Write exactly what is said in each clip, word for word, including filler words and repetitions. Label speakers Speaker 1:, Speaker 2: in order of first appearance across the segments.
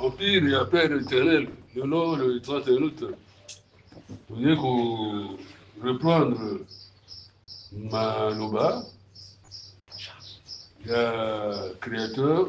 Speaker 1: Empire et Père éternel, le nom de trente minutes, vous voulez qu'on reprendre ma loba, le créateur,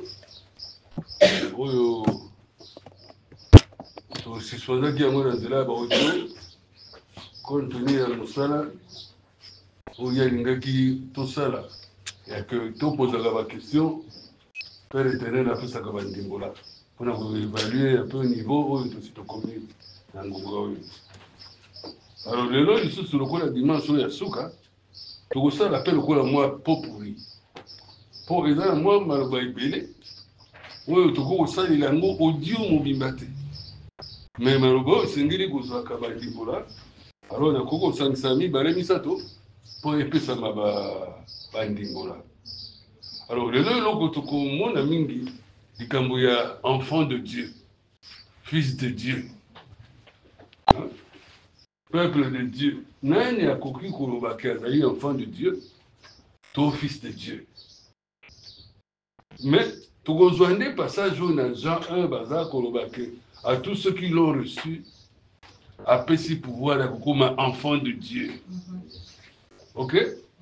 Speaker 1: aussi souvent qu'il y a moi dans la barre compte tenu à Moussala, où il y a une gars qui tout ça là, et que tout pose la question, Père éternel a fait ça comme un dimbola. On a évalué un peu au niveau où il est aussi commis dans le Gougaoui. Alors, le lot, ici, sur le coup, la dimension de Souka, tout ça l'appelle le coup, la moi, pot pourri. Pour exemple, moi, Malba Ibele, oui, tout coup, ça, il a un mot audio mobimbate. Mais Malba, c'est un gars qui a un kabadibola. Alors, on a coco sans sami, baremi sato, pour épée ça m'a bandimbola. Alors, le lot, tout coup, mon ami, dit qu'il y a enfant de Dieu, fils de Dieu. Hein? Peuple de Dieu. Nani a coquille kolobaki azali enfant de Dieu, ton fils de Dieu. Mais, tout le passage où dans Jean un, bazar kolobaki, à tous ceux qui l'ont reçu, a péci pouvoir d'être comme enfant de Dieu. Ok?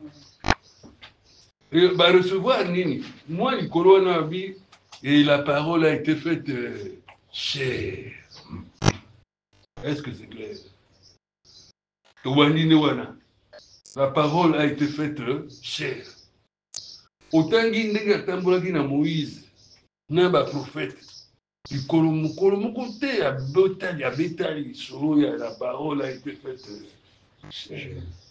Speaker 1: Et bah, recevoir Nini. Moi, il corona et la parole a été faite euh, chère. Est-ce que c'est clair? La parole a été faite euh, chère. Autant qu'il n'y a Moïse, n'a pas prophète. Il côté à Betali, à Betali, la parole a été faite chère.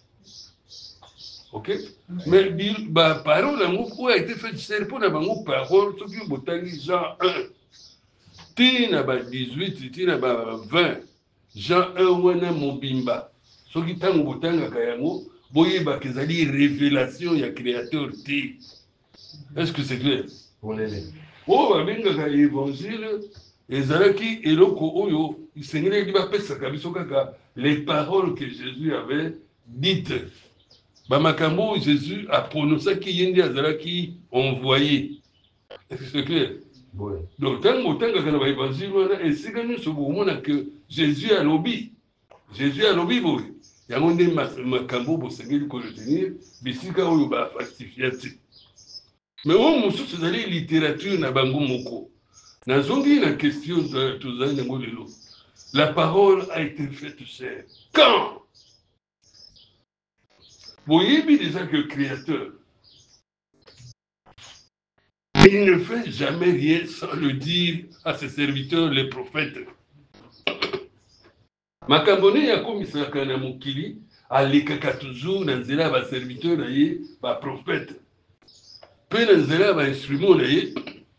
Speaker 1: Ok? Mais la parole a été faite chère pour la parole, ce qui est Jean un. Tina ba dix-huit, tina ba vingt. Jean un, wana mobimba. Ce qui est en botanga kayango, boye ba kezali révélation ya créateur T. Est-ce que c'est clair? Oh, ba benga ka évangile, ezalaki eloko oyo, isengeli di ba pesa kabiso kaka les paroles que Jésus avait dites. Ba makambo Jésus a prononcé qui yendi azalaki envoyé. Est-ce que c'est clair? Oui. Donc, tant que dans l'évangile, et c'est que nous sommes que Jésus a lobby. Jésus a lobby, oui. Il y a un des macambo pour se dire qu'on le tenir, mais si quand on va falsifier. Mais au moins, c'est la littérature na bango moko. Dans une question de tous les gens, la parole a été faite chère. Quand? Vous voyez déjà que le Créateur, il ne fait jamais rien sans le dire à ses serviteurs, les prophètes. Makambone ya komisaka na mokili alekaka toujours na nzela ba serviteur na ye ba prophète. Pe na nzela ba instrument na ye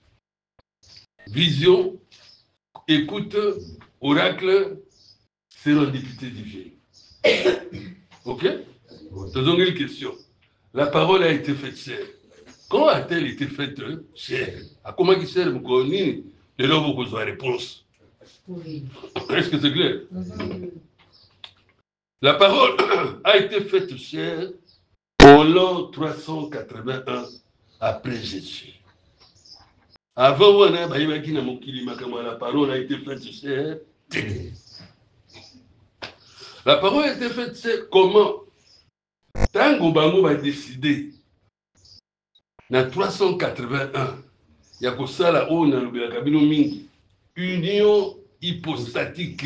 Speaker 1: vision, écoute, oracle, sérendipité divine. Ok? Faisons une question. La parole a été faite chère. Quand a-t-elle été faite chère? À comment qui sert vous connaissez? De là vous avez réponse. Oui. Est-ce que c'est clair? Mm-hmm. La parole a été faite chère au l'an trois cent quatre-vingt-un après Jésus. Avant, la parole a été faite chère. La parole a été faite chère comment? Tant qu'on va décider, en trois cent quatre-vingt-un, il y a que ça là-haut, dans le cabine mingi, union hypostatique.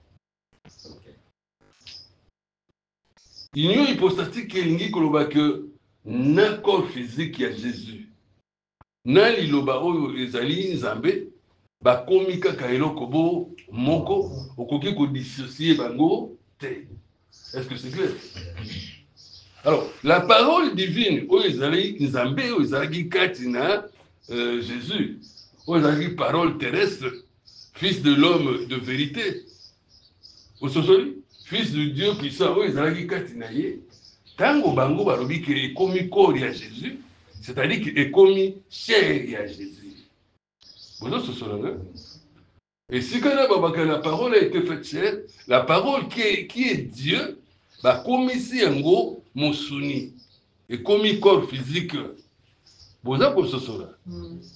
Speaker 1: Union hypostatique est que na corps physique ya Jésus. Na liloba oyo ezali nzambe ba komika ka eloko bo moko okoki ko dissocier bango te. Est-ce que c'est clair? Alors, la parole divine oyo ezali nzambe oyo ezali kati na euh, Jésus. Oyo ezali parole terrestre, fils de l'homme de vérité. Ososoli, fils de Dieu puissant oyo ezali kati na ye. Tango bango balobi ke ekomi corps ya Jésus, c'est-à-dire que ekomi chair ya Jésus. Vous avez ce là. Et si quand la parole a été faite chair, la parole qui est, qui est Dieu, bah comme ici en gros mon souni, ekomi corps physique. Vous avez ce là.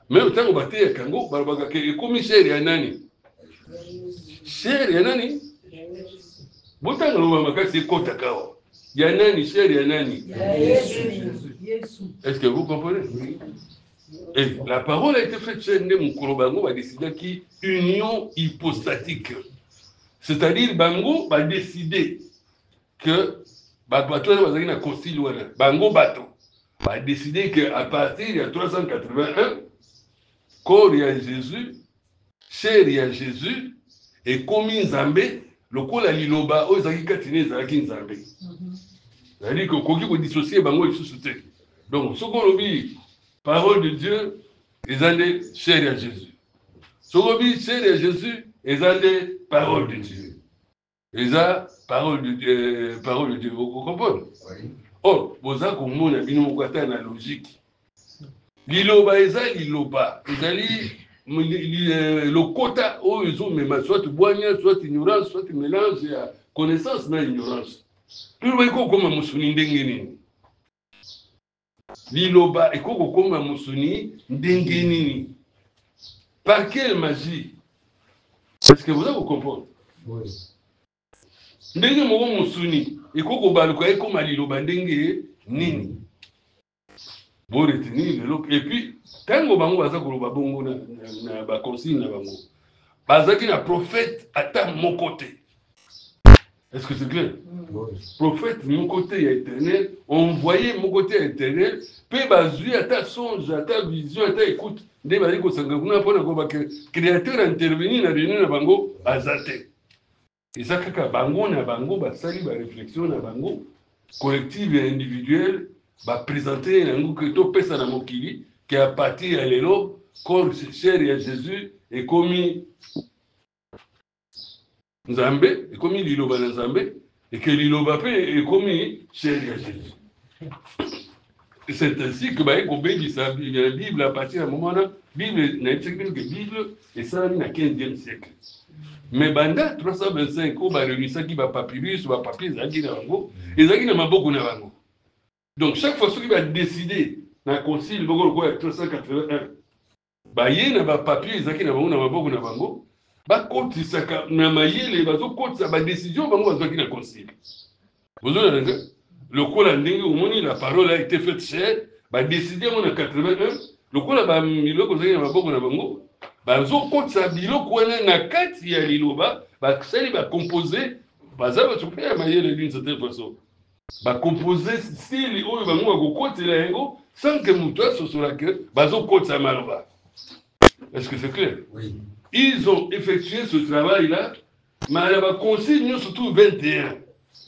Speaker 1: Mais autant on battait kango barbaga ke komi sheri ya nani sheri ya nani botanga lo makasi kota kawa ya nani sheri ya nani est-ce que vous comprenez? Oui. Et la parole a été faite chez Ndem Kolobango va décider qui union hypostatique, c'est-à-dire bango va décider que bato va na concile wana bango bato va décider que à partir de trois cent quatre-vingt-un corps ya Jésus chair ya Jésus et komi nzambe lokola liloba o ezaki katine ezalaki nzambe, c'est-à-dire que koki ko dissocier bango lisusu te. Donc ce qu'on dit parole de Dieu ezande chair ya Jésus, ce qu'on dit chair ya Jésus ezande parole de Dieu. Eza parole de Dieu, euh, parole de Dieu, vous comprenez? Oui. Or, vous avez compris, bino mokata na logique. Liloba eza liloba, ezali le quota où ils ont même soit boigna, soit ignorance, soit mélange ya connaissance na ignorance. Tout le monde comme musuni ndenge nini. Liloba ekoko comme musuni ndenge nini. Par quelle magie? Est-ce que vous avez compris? Oui. Ndenge moko musuni ekoko baluka ekoma liloba ndenge nini bo retenir lelo. Et puis tango bango baza koloba bongo na na ba consigne na bango bazaki na prophète ata mon côté. Est-ce que c'est clair? Oui. Prophète mon côté ya éternel envoyé mon côté éternel pe bazui ata songe ata vision ata écoute nde bazali kosanga kuna pona ko ba créateur intervenir na réunion na bango azate. Et ça, quand bango na bango basali ba réflexion na bango collective et individuelle ba présenter nango que to pesa na mokili qui a partir à l'élo corps cher ya Jésus et commis Nzambe et commis liloba na Nzambe et que liloba pe et commis cher ya Jésus. C'est ainsi que ba ko bédi sa Bible à partir à moment là Bible na écrit que Bible et ça na quinzième siècle. Mais banda trois cent vingt-cinq ko ba réunissaki qui ba papyrus ba papier ezaki na bango ezaki na maboko na bango. Donc chaque fois qui va décider na concile boko ko trois cent quatre-vingt-un ba yé na ba papier ezaki na bango na maboko na bango ba kotisaka na mayele bazo kotisa ba décision bango bazaki na concile. Vous avez raison. Le kola ndenge omoni la parole a été faite chair ba décider en quatre-vingt-un le kola ba miloko ezaki na maboko na bango bazo kotisa biloko wana na kati ya liloba basali ba composer baza ba tupia mayele d'une certaine façon ba composer style oyo bango ba kokotela yango sans que mutu asosola que bazo kotisa maloba. Est-ce que c'est clair? Oui. Ils ont effectué ce travail là mais ba consigne surtout vingt et un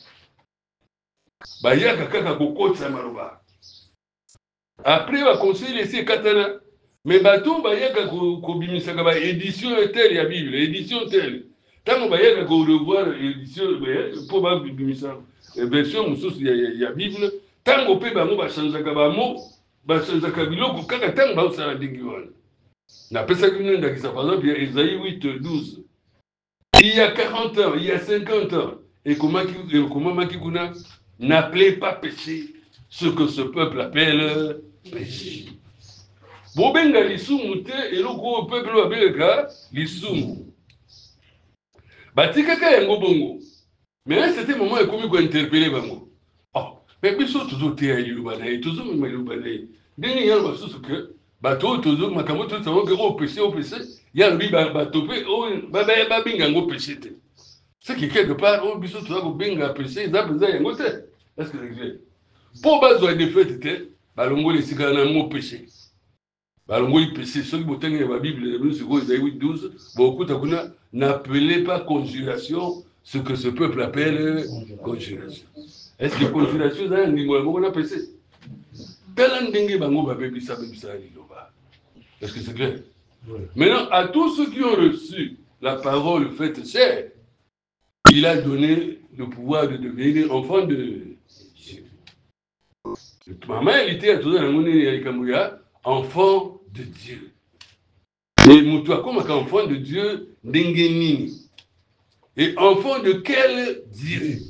Speaker 1: ba yaka kaka kokotisa maloba après ba consigne ici katana. Mais bato bayaka ko bimisaka ba édition telle ya Bible, édition telle. Tant bayaka ko revoir édition pour ba bimisa version mususu ya ya Bible, tant pe bango ba changeaka ba mot, ba changeaka biloko kaka tant ba usala dingi wana. Na pesa kino ndakisa par exemple ya Isaïe huit douze. Il y a quarante ans, il y a cinquante ans, et comment comment makikuna n'appelez pas péché ce que ce peuple appelle péché. Bobenga lisumu te eloko peuple wa beleka lisumu batikaka yango bongo mais c'était moment ekomi ko interpeller bango. Oh mais biso toujours te ya liloba na toujours me liloba na ndenge ya basusu que bato toujours makambo tout ça que au péché au péché ya lui ba topé o ba ba binga ngo péché te c'est que quelque part o biso toujours ko benga péché za beza yango te. Est-ce que c'est clair? Pour bazo de fait te balongo les sikana ngo péché balongo il péché ceux qui botenga la Bible Isaïe huit douze beaucoup takuna n'appelez pas conjuration ce que ce peuple appelle conjuration. Est-ce que conjuration ça ni moi on a péché tellement ndenge bango ba bebisa bebisa liloba. Est-ce que c'est clair? Oui. Maintenant à tous ceux qui ont reçu la parole faite chair il a donné le pouvoir de devenir enfant de Dieu. Maman elle était à tout dans le enfant de Dieu. Et Moutoua comme un enfant de Dieu, Dengenini. Et enfant de quel Dieu?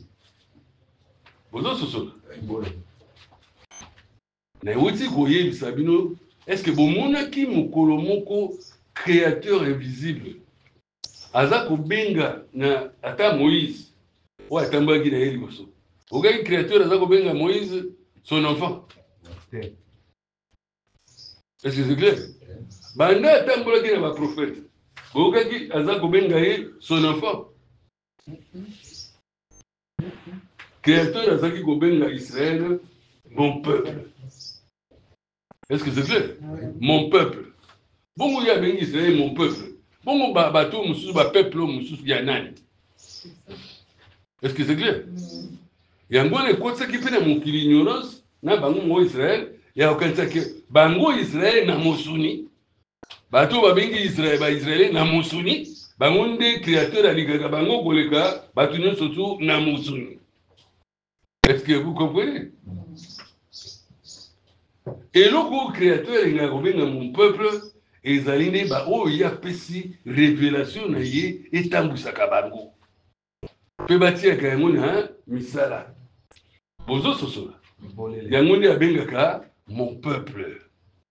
Speaker 1: Vous avez ce son. Mais où est-ce que vous avez Sabino? est-ce que bomonaki mokolo moko créateur invisible aza kobenga na ata Moïse ou atambaki na ye liboso okaki créateur aza kobenga Moïse son enfant? Est-ce que c'est clair? Banda atambolaki na baprophète okaki aza kobenga ye son enfant? Créateur azaki kobenga Israël mon peuple. Est-ce que c'est clair? Mon peuple. Bongo ya bengi Israël mon peuple. Bongo ba bato mususu ba peuple mususu ya nani? Est-ce que c'est clair? Yango ne kotsaki pe na mokili ignorance na bango mo Israël ya okansaki bango Israël na mosuni. Bato ba bengi Israël ba Israël na mosuni. Bango nde créateur alikaka bango koleka bato nyonso tu na mosuni. Est-ce que vous comprenez? Et le créateur il a revenu dans mon peuple et ils allaient ba oh il y a pesi révélation na ye et tambusaka bango. Pe bati ka ngona misala. Bozo sosola. Yango ndi abengaka mon peuple.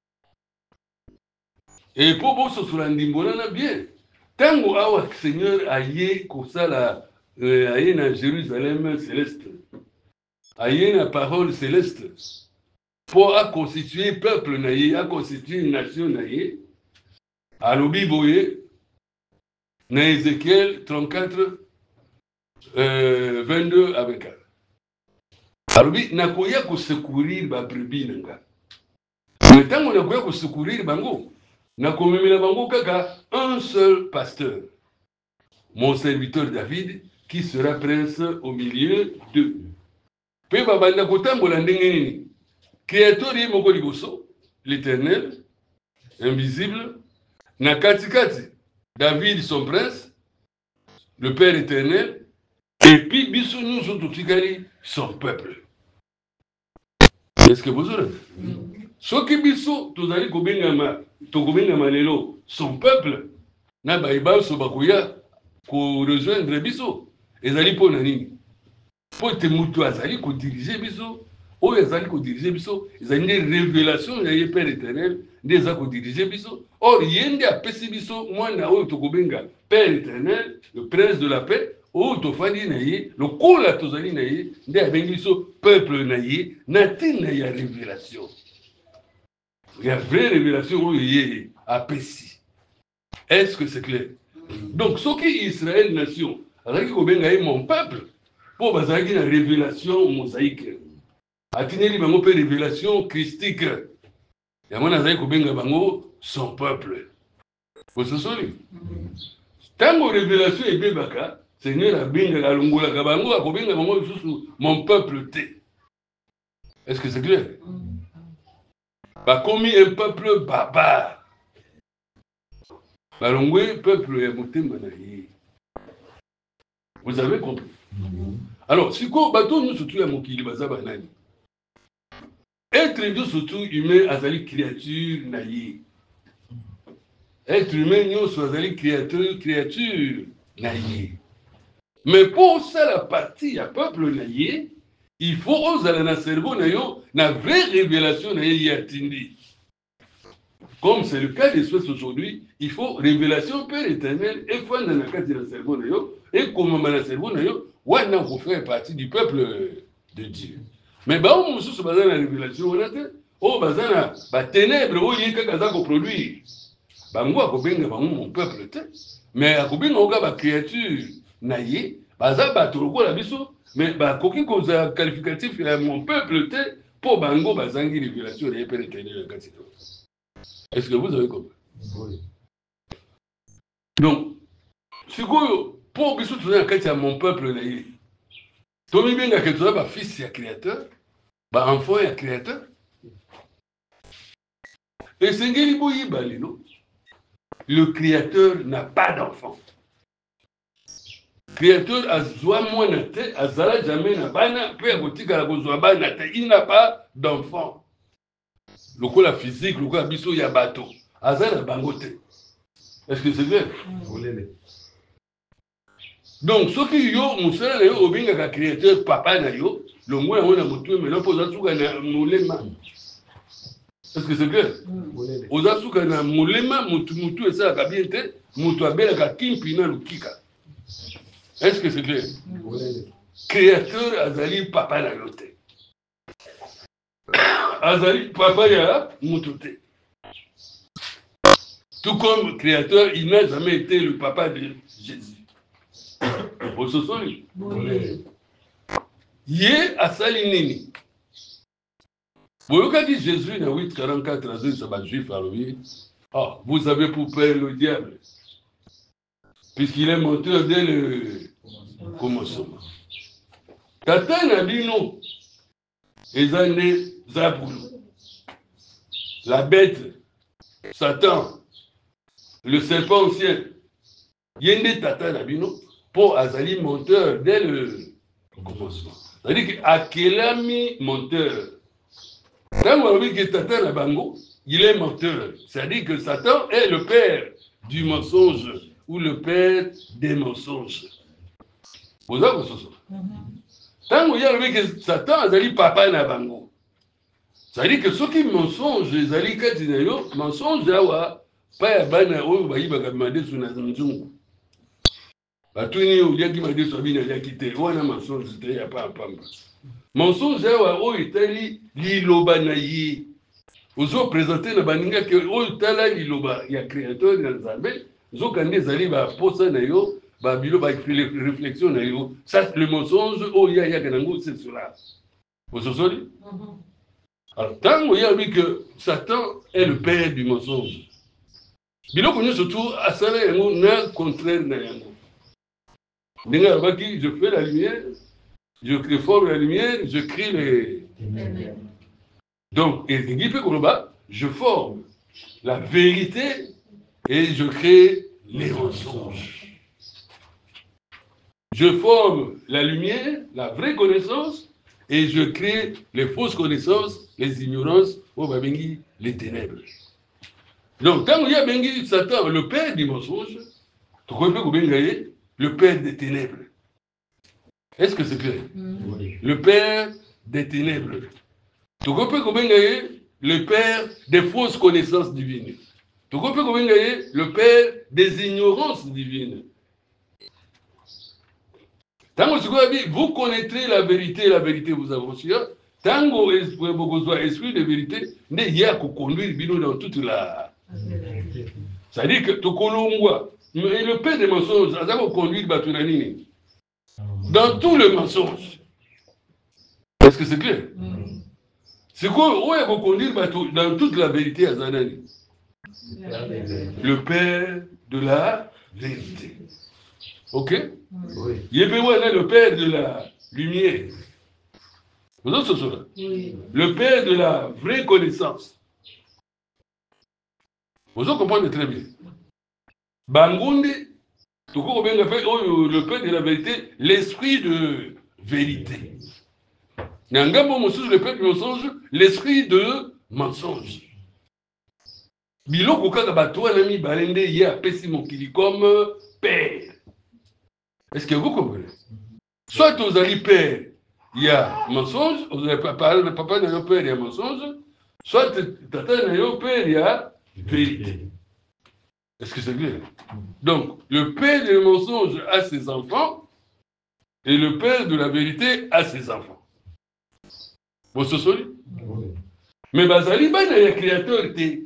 Speaker 1: Et pour bozo sosola ndimbola na bien. Tango awa Seigneur aye kosala euh, aye na Jérusalem céleste. Aye na parole céleste. Pour à constituer peuple naïe, à constituer une nation naïe, à l'Obiboye, dans Ézéchiel trente-quatre, euh, vingt-deux à vingt-quatre. Alors, n'a koya ko secourir ba brebis nanga. Mais tant qu'on a koya ko secourir bango, n'a komemela bango kaka un seul pasteur, mon serviteur David, qui sera prince au milieu d'eux. Pe babanda kotambola ndenge nini? Créateur yi moko liboso, l'Éternel, invisible, na katikati, David son prince, le Père éternel, et puis biso nous sotukikali son peuple. Est-ce que vous aurez? Soki biso tozali kobengama, tokobengama lelo son peuple, na baïba so bakoya ko rejoindre biso, ezali pona nini? Po te mutu azali ko diriger biso. Oh, ils allaient diriger biso, ils ont des révélations, il y a Père éternel, des allaient diriger biso. Or, il y a des apesi biso, moi na o tokobenga Père éternel, le prince de la paix, o tofandi na ye, le kola tozali na ye, des abengi biso peuple na ye, nati na ya révélation. Il y a vraie révélation où il y a apesi. Est-ce que c'est clair? Donc, ce qui est Israël nation, alors kobenga ye mon peuple, pour bazaki na révélation mosaïque. Atineli bango pe révélation christique. Yamana zai kobenga bango son peuple. Vous se souvenez? Tango révélation ebe baka, Seigneur a benga la longola ka bango a kobenga bango sous mon peuple te. Est-ce que c'est clair? Ba commis un peuple barbare. Ba longwe peuple ya motema na ye. Vous avez compris? Alors, si ko bato nous surtout ya mokili bazaba nani? Être humain surtout humain azali créature naïe. Être humain nous azali créature créature naïe. Mais pour ça la partie à peuple naïe, il faut oser na cerveau naïo na vraie révélation naïe yatindi. Comme c'est le cas des espèces aujourd'hui, il faut révélation Père éternel et foi dans la carte de cerveau naïo et comme dans le cerveau naïo, wana vous faire partie du peuple de Dieu. Mais bah on se base dans la révélation on a te oh bazana ba ténèbres oh yeka kaza ko produire bango akobenga bango mon peuple te mais akobenga oka ba créature naïe baza ba toloko la biso mais ba koki koza qualificatif ya mon peuple te pour bango bazangi révélation de Père éternel en quantité. Est-ce que vous avez compris? Oui. Donc si quoi pour biso tu en quantité mon peuple naïe Tomi benga que tu as ba fils ya créateur bah enfant et créateur. Et Sengeli Boyiba, le créateur n'a pas d'enfant. Créateur a zoa moinate, a zala jamais n'a pas, peu à botika la gozoa banate, il n'a pas d'enfant. Le coup la physique, le coup la biso ya bateau, a zala bangote. Est-ce que c'est vrai? Donc, ce qui yo, moussala yo, obinga ka créateur papa na yo, le mot on a moutou, mais non, pour ça, tout gana moulema. Est-ce que c'est clair? Oza suka na mulema mutu mutu esa kabiente mutu abela ka kimpi na lukika. Est-ce que c'est clair? Créateur azali papa na yote. Azali papa ya mutu te. Tout comme créateur, il n'a jamais été le papa de Jésus. Vous se souvenez? Oui. Yé asali nini. Vous avez dit Jésus dans huit quarante-quatre, traduit sur les juifs à lui. Ah, vous avez pour père le diable. Puisqu'il est menteur dès le commencement. Tata Nabino, les années Zaboulou, la bête, Satan, le serpent ancien, Yende Tata Nabino, pour Azali menteur dès le commencement. C'est-à-dire qu'Akelami menteur. Quand on dit que Satan a bango, il est menteur. C'est-à-dire que Satan est le père du mensonge ou le père des mensonges. Vous avez ce soir. Quand on dit que Satan a le papa na bango, c'est-à-dire que ceux qui mensongent, les alliés katinayo, mensonges d'awa, pas ya bana ou bayi bakamade sur na nzungu. Batuni ou yaki made sur bina yakite, ou na mensonge c'était ya pas pamba. Mensonge d'awa ou itali liloba na yi. Ozo présenter na baninga que ou itala liloba ya créateur na Nzambe, zo kande zali ba posa na yo, ba bilo ba réflexion na yo. Ça le mensonge ou ya ya kanango c'est cela. Vous se souvenez? Alors, tant qu'il y a vu que Satan est le père du mensonge, bilo connu surtout à ça là un contraire na yango. Ninga baki je fais la lumière, je crée forme la lumière, je crée les. Donc, et il peut qu'on bas, je forme la vérité et je crée les mensonges. Je forme la lumière, la vraie connaissance, et je crée les fausses connaissances, les ignorances, ou les ténèbres. Donc, quand il y a Bengi Satan, le père du mensonge, tu comprends que le père des ténèbres. Est-ce que c'est clair? Oui. Le père des ténèbres. Tu comprends que le père des fausses connaissances divines. Tu comprends que le père des ignorances divines. Tant que vous connaîtrez la vérité, la vérité vous avancera. Tant que vous avez esprit de vérité, il y a qu'à conduire dans toute la. C'est-à-dire que tu connais mais le père des mensonges, ça va conduire Batunanini. Dans tout le mensonge. Est-ce que c'est clair? C'est quoi? Où est-ce qu'on conduire dans toute la vérité à Zanani? Le père de la vérité. Ok? Oui. Yébéouan est le père de la lumière. Vous avez ce soir? Oui. Le père de la vraie connaissance. Vous avez compris très bien. Bangundi, le père de la vérité, l'esprit de vérité. Nangamo Moussou, le père du mensonge, l'esprit de mensonge. Biloko kaka bato nami balende ya pesi mokili comme père. Est-ce que vous comprenez? Soit vous allez père, il y a mensonge, vous avez papa, le papa n'a pas père, il y a mensonge, soit tata n'a pas père, il y a vérité. Est-ce que c'est clair? Donc, le père du mensonge a ses enfants, et le père de la vérité a ses enfants. Vous se souvenez? Mais Bazali, il y a créateur.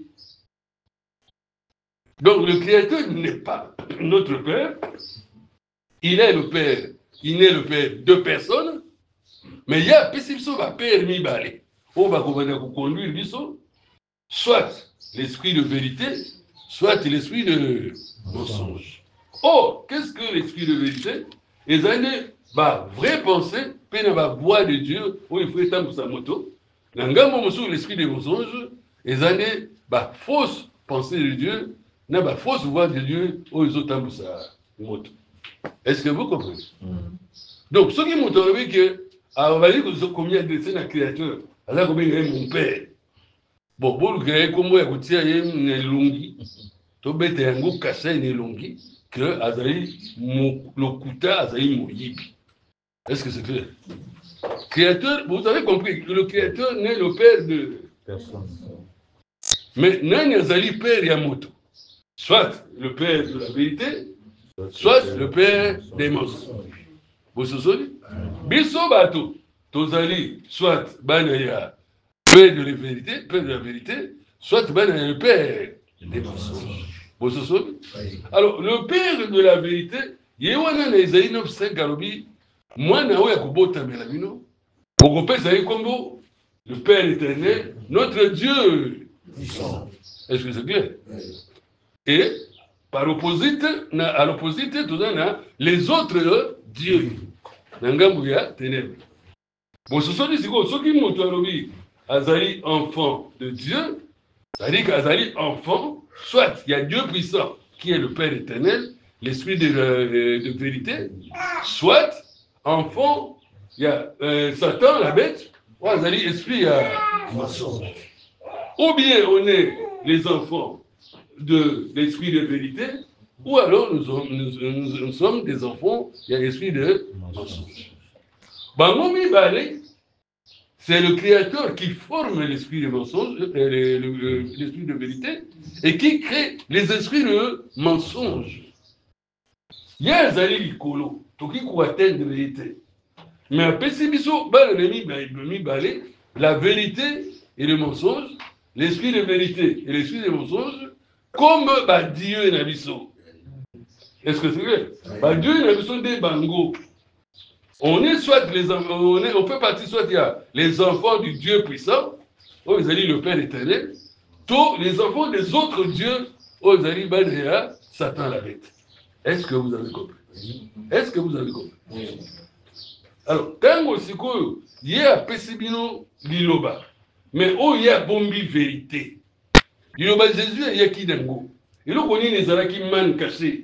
Speaker 1: Donc, le créateur n'est pas notre père. Il est le père, il n'est le père de personne, mais il y a un père mi balé. On va conduire l'issue, soit l'esprit de vérité, soit l'esprit de mensonge. Oh, qu'est-ce que l'esprit de vérité? Les années, bah, vraie pensée, peine va voix de Dieu, où il faut étendre sa moto. L'engagement sur l'esprit de mensonge, les années, bah, fausse pensée de Dieu, n'a pas fausse voix de Dieu, où ils ont étendre sa moto. Est-ce que vous comprenez? Mm. Donc, ceux qui m'ont trouvé que, on va dire que vous avez combien de dessins à créateur, alors combien il y a mon père. Bon, pour le créer, comme moi, il y a une longue, tu peux être un gros cassé, une longue, que Azaï, le kuta, Azaï, mon yibi. Est-ce que c'est clair? Créateur, vous avez compris, le créateur n'est le père de personne. Mais nani azali père ya moto? Soit le père de la vérité, soit le père des mensonges. Vous vous souvenez? Biso bato, tozali, soit bana ya père de la vérité, père de la vérité, soit bana ya le père des mensonges. Vous vous souvenez? Alors, le père de la vérité, yewana na Isaïe neuf cinq alobi, mwana oya kubota melamino, Bogopé Isaïe Kombo, le Père éternel, notre Dieu. Est-ce que c'est clair? Et par opposite, à l'opposite, les autres dieux. Nangambuya ténèbres. Bon, ce sont des sigos. Ceux qui m'ont dit, Azali, enfant de Dieu, c'est-à-dire qu'Azali, enfant, soit il y a Dieu puissant, qui est le Père éternel, l'esprit de, de, de vérité, soit enfant, il y a euh, Satan, la bête, ou Azali, esprit euh, mensonge. Ou bien on est les enfants de l'esprit de vérité, ou alors nous, nous, nous, nous sommes des enfants, il y a l'esprit de mensonge. Bangomi Balé, c'est le créateur qui forme l'esprit de mensonge, euh, l'esprit de vérité, et qui crée les esprits de mensonge. Il y a un zali likolo, tout qui peut atteindre la vérité. Mais à Pessibiso, la vérité et le mensonge, l'esprit de vérité et l'esprit de mensonge, comme bah, Dieu et Nabiso. Est-ce que c'est vrai? Bah, Dieu et Nabiso des bangos. On est soit les on, est, on fait partie soit il y a les enfants du Dieu puissant, où ils allaient le Père éternel, tous les enfants des autres dieux, où ils allaient Badréa, Satan la bête. Est-ce que vous avez compris? Est-ce que vous avez compris? Alors, quand aussi il y a Pessibino Liloba, mais où il y a Bombi vérité. Liloba Jésus, il y a qui d'ango. Et là, on est les Alaki man caché.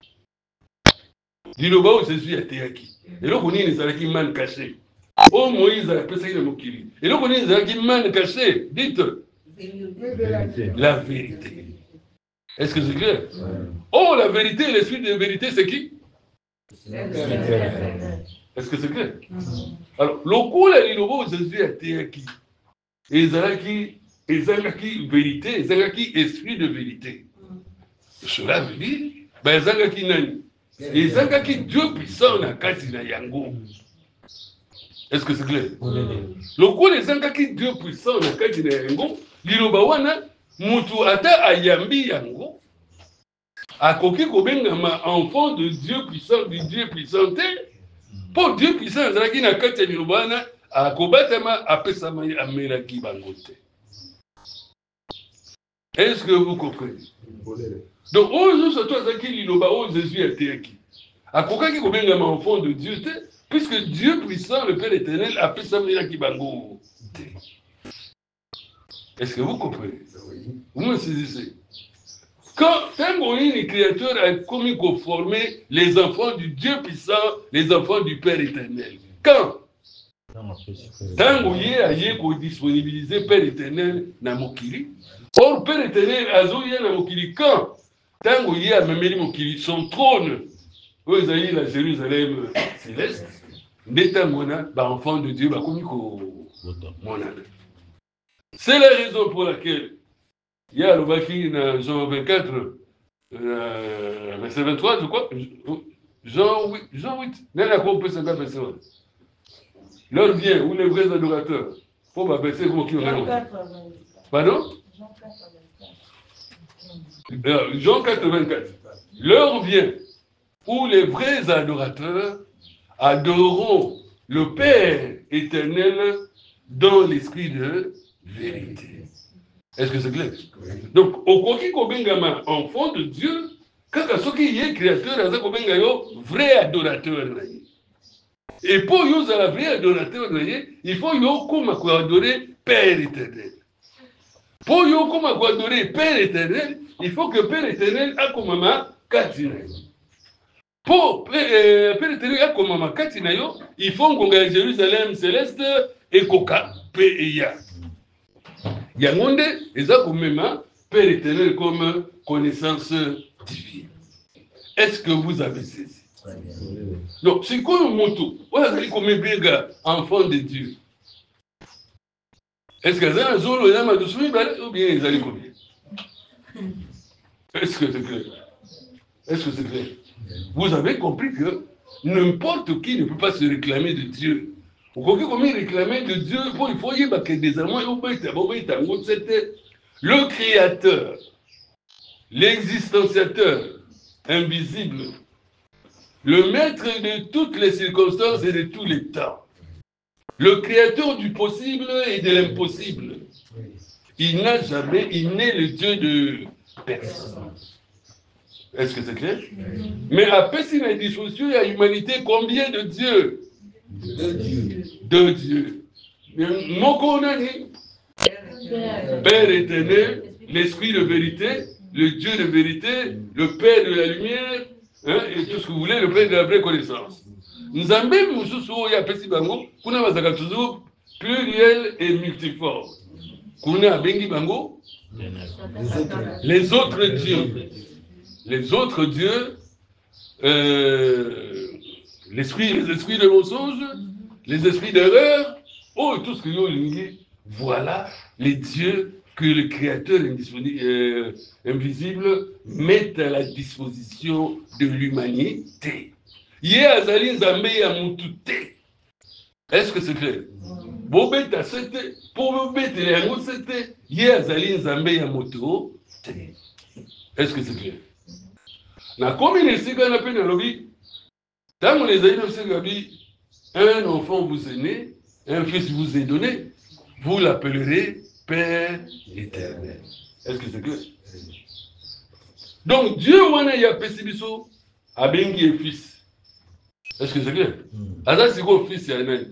Speaker 1: Liloba où Jésus a été acquis. Et là, on est les Alaki man caché. Oh Moïse a Pessé le Mokili. Et là, on est les Alaki man caché. Dites la vérité. Est-ce que c'est clair? Oh, la vérité, l'esprit de vérité, c'est qui? Est-ce que c'est clair? Alors, le coup, là, il y a Jésus a été acquis. Et ils ont acquis vérité, ils ont acquis esprit de vérité. Cela veut dire, ben, ils ont acquis nani? Ils ont acquis Dieu puissant dans Katina Yango. Est-ce que c'est clair? Le coup, ils ont acquis Dieu puissant dans Katina Yango. Lilobawana, Moutou ata ayambi Yango. A koki kobengama enfant de Dieu puissant, du Dieu puissant. Pour Dieu puissant, ils ont acquis dans Katina Lilobawana. A kobatama apesama amelaki bangote. Est-ce que vous comprenez? Donc, aujourd'hui, c'est toi qui liloba où Jésus a été acquis. A kokaki kobengama enfant de Dieu, puisque Dieu puissant, le Père éternel, apesama amelaki bangote. Est-ce que vous comprenez? Vous me saisissez? Quand un les créateurs a commis qu'on formait les enfants du Dieu puissant, les enfants du Père éternel. Quand? Tango ye aye ko disponibiliser Père éternel na mokili. Or Père éternel azo ye na mokili quand tango ye a memeli mokili son trône. Vous avez la Jérusalem céleste. N'étant mona ba enfant de Dieu ba komi ko mona. C'est la raison pour laquelle il y a le Baki dans Jean vingt-quatre euh, verset vingt-trois je crois Jean huit Jean huit n'a pas compris ça verset. L'heure vient où les vrais adorateurs, pour m'abaisser vous qui ont pardon? Jean quatre vingt-quatre. L'heure vient où les vrais adorateurs adoreront le Père éternel dans l'esprit de vérité. Est-ce que c'est clair? Donc, au Koki Kobengama, enfant de Dieu, quand il y a créateur, vrai adorateur. Et pour nous, à la vraie adorateur, il faut nous adorer Père éternel. Pour nous adorer Père éternel, il faut que Père éternel a comme maman Katina. Pour Père éternel a comme maman Katina, il faut qu'on ait Jérusalem céleste et Koka Péia. Il y a un monde, ils ont comme maman Père éternel comme connaissance divine. Est-ce que vous avez saisi? Donc, c'est quoi le mot? Vous avez combien de enfants de Dieu? Est-ce que vous avez un zolo ou bien ils allaient combien? Est-ce que c'est clair? Est-ce que c'est clair? Vous avez compris que n'importe qui ne peut pas se réclamer de Dieu. Vous comprenez comment il réclamait de Dieu? Bon, il faut y avoir que désormais, c'était le Créateur, l'existenciateur invisible, le maître de toutes les circonstances et de tous les temps, le créateur du possible et de l'impossible. Il n'a jamais, il n'est le Dieu de personne. Est-ce que c'est clair? Mais après, s'il y a une disposition, il y a l'humanité, combien de dieux? Deux dieux. Deux dieux. Mokonani, Père éternel, l'Esprit de vérité, le Dieu de vérité, le Père de la lumière, hein, et tout ce que vous voulez, le Père de la vraie connaissance. Nous avons mususu ya pesi bango, kuna bazaka toujours pluriel et multiforme. Kuna bengi bango, les autres dieux. Les autres dieux, euh, l'esprit, les esprits de mensonge, les esprits d'erreur, oh, tout ce que nous avons, voilà les dieux que le Créateur euh, invisible met à la disposition de l'humanité. Yé azali nzambe ya mutu te. Est-ce que c'est clair? Bobeta c'était, pour bobeta yango c'était, yé azali nzambe ya mutu te. Est-ce que c'est clair? Na commune ici, quand on appelle le lobby, tant les aïeux de un enfant vous est né, un fils vous est donné, vous l'appellerez Père éternel. Est-ce que c'est clair? Donc Dieu, on a ya pessibiso, a bengi et fils. Est-ce que c'est clair? Asa c'est quoi fils et amen?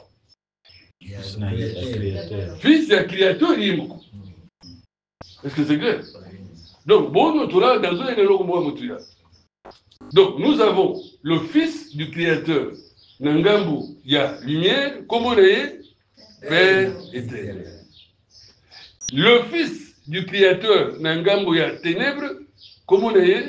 Speaker 1: Fils et créateur, il est beaucoup. Est-ce que c'est clair? Donc, bon, nous, là, dans un élément, donc, nous avons le Fils du Créateur, Nangambu, il y a lumière, comme on est, Père éternel. Le Fils du Créateur, Nangambu, il y a ténèbres, comme on est,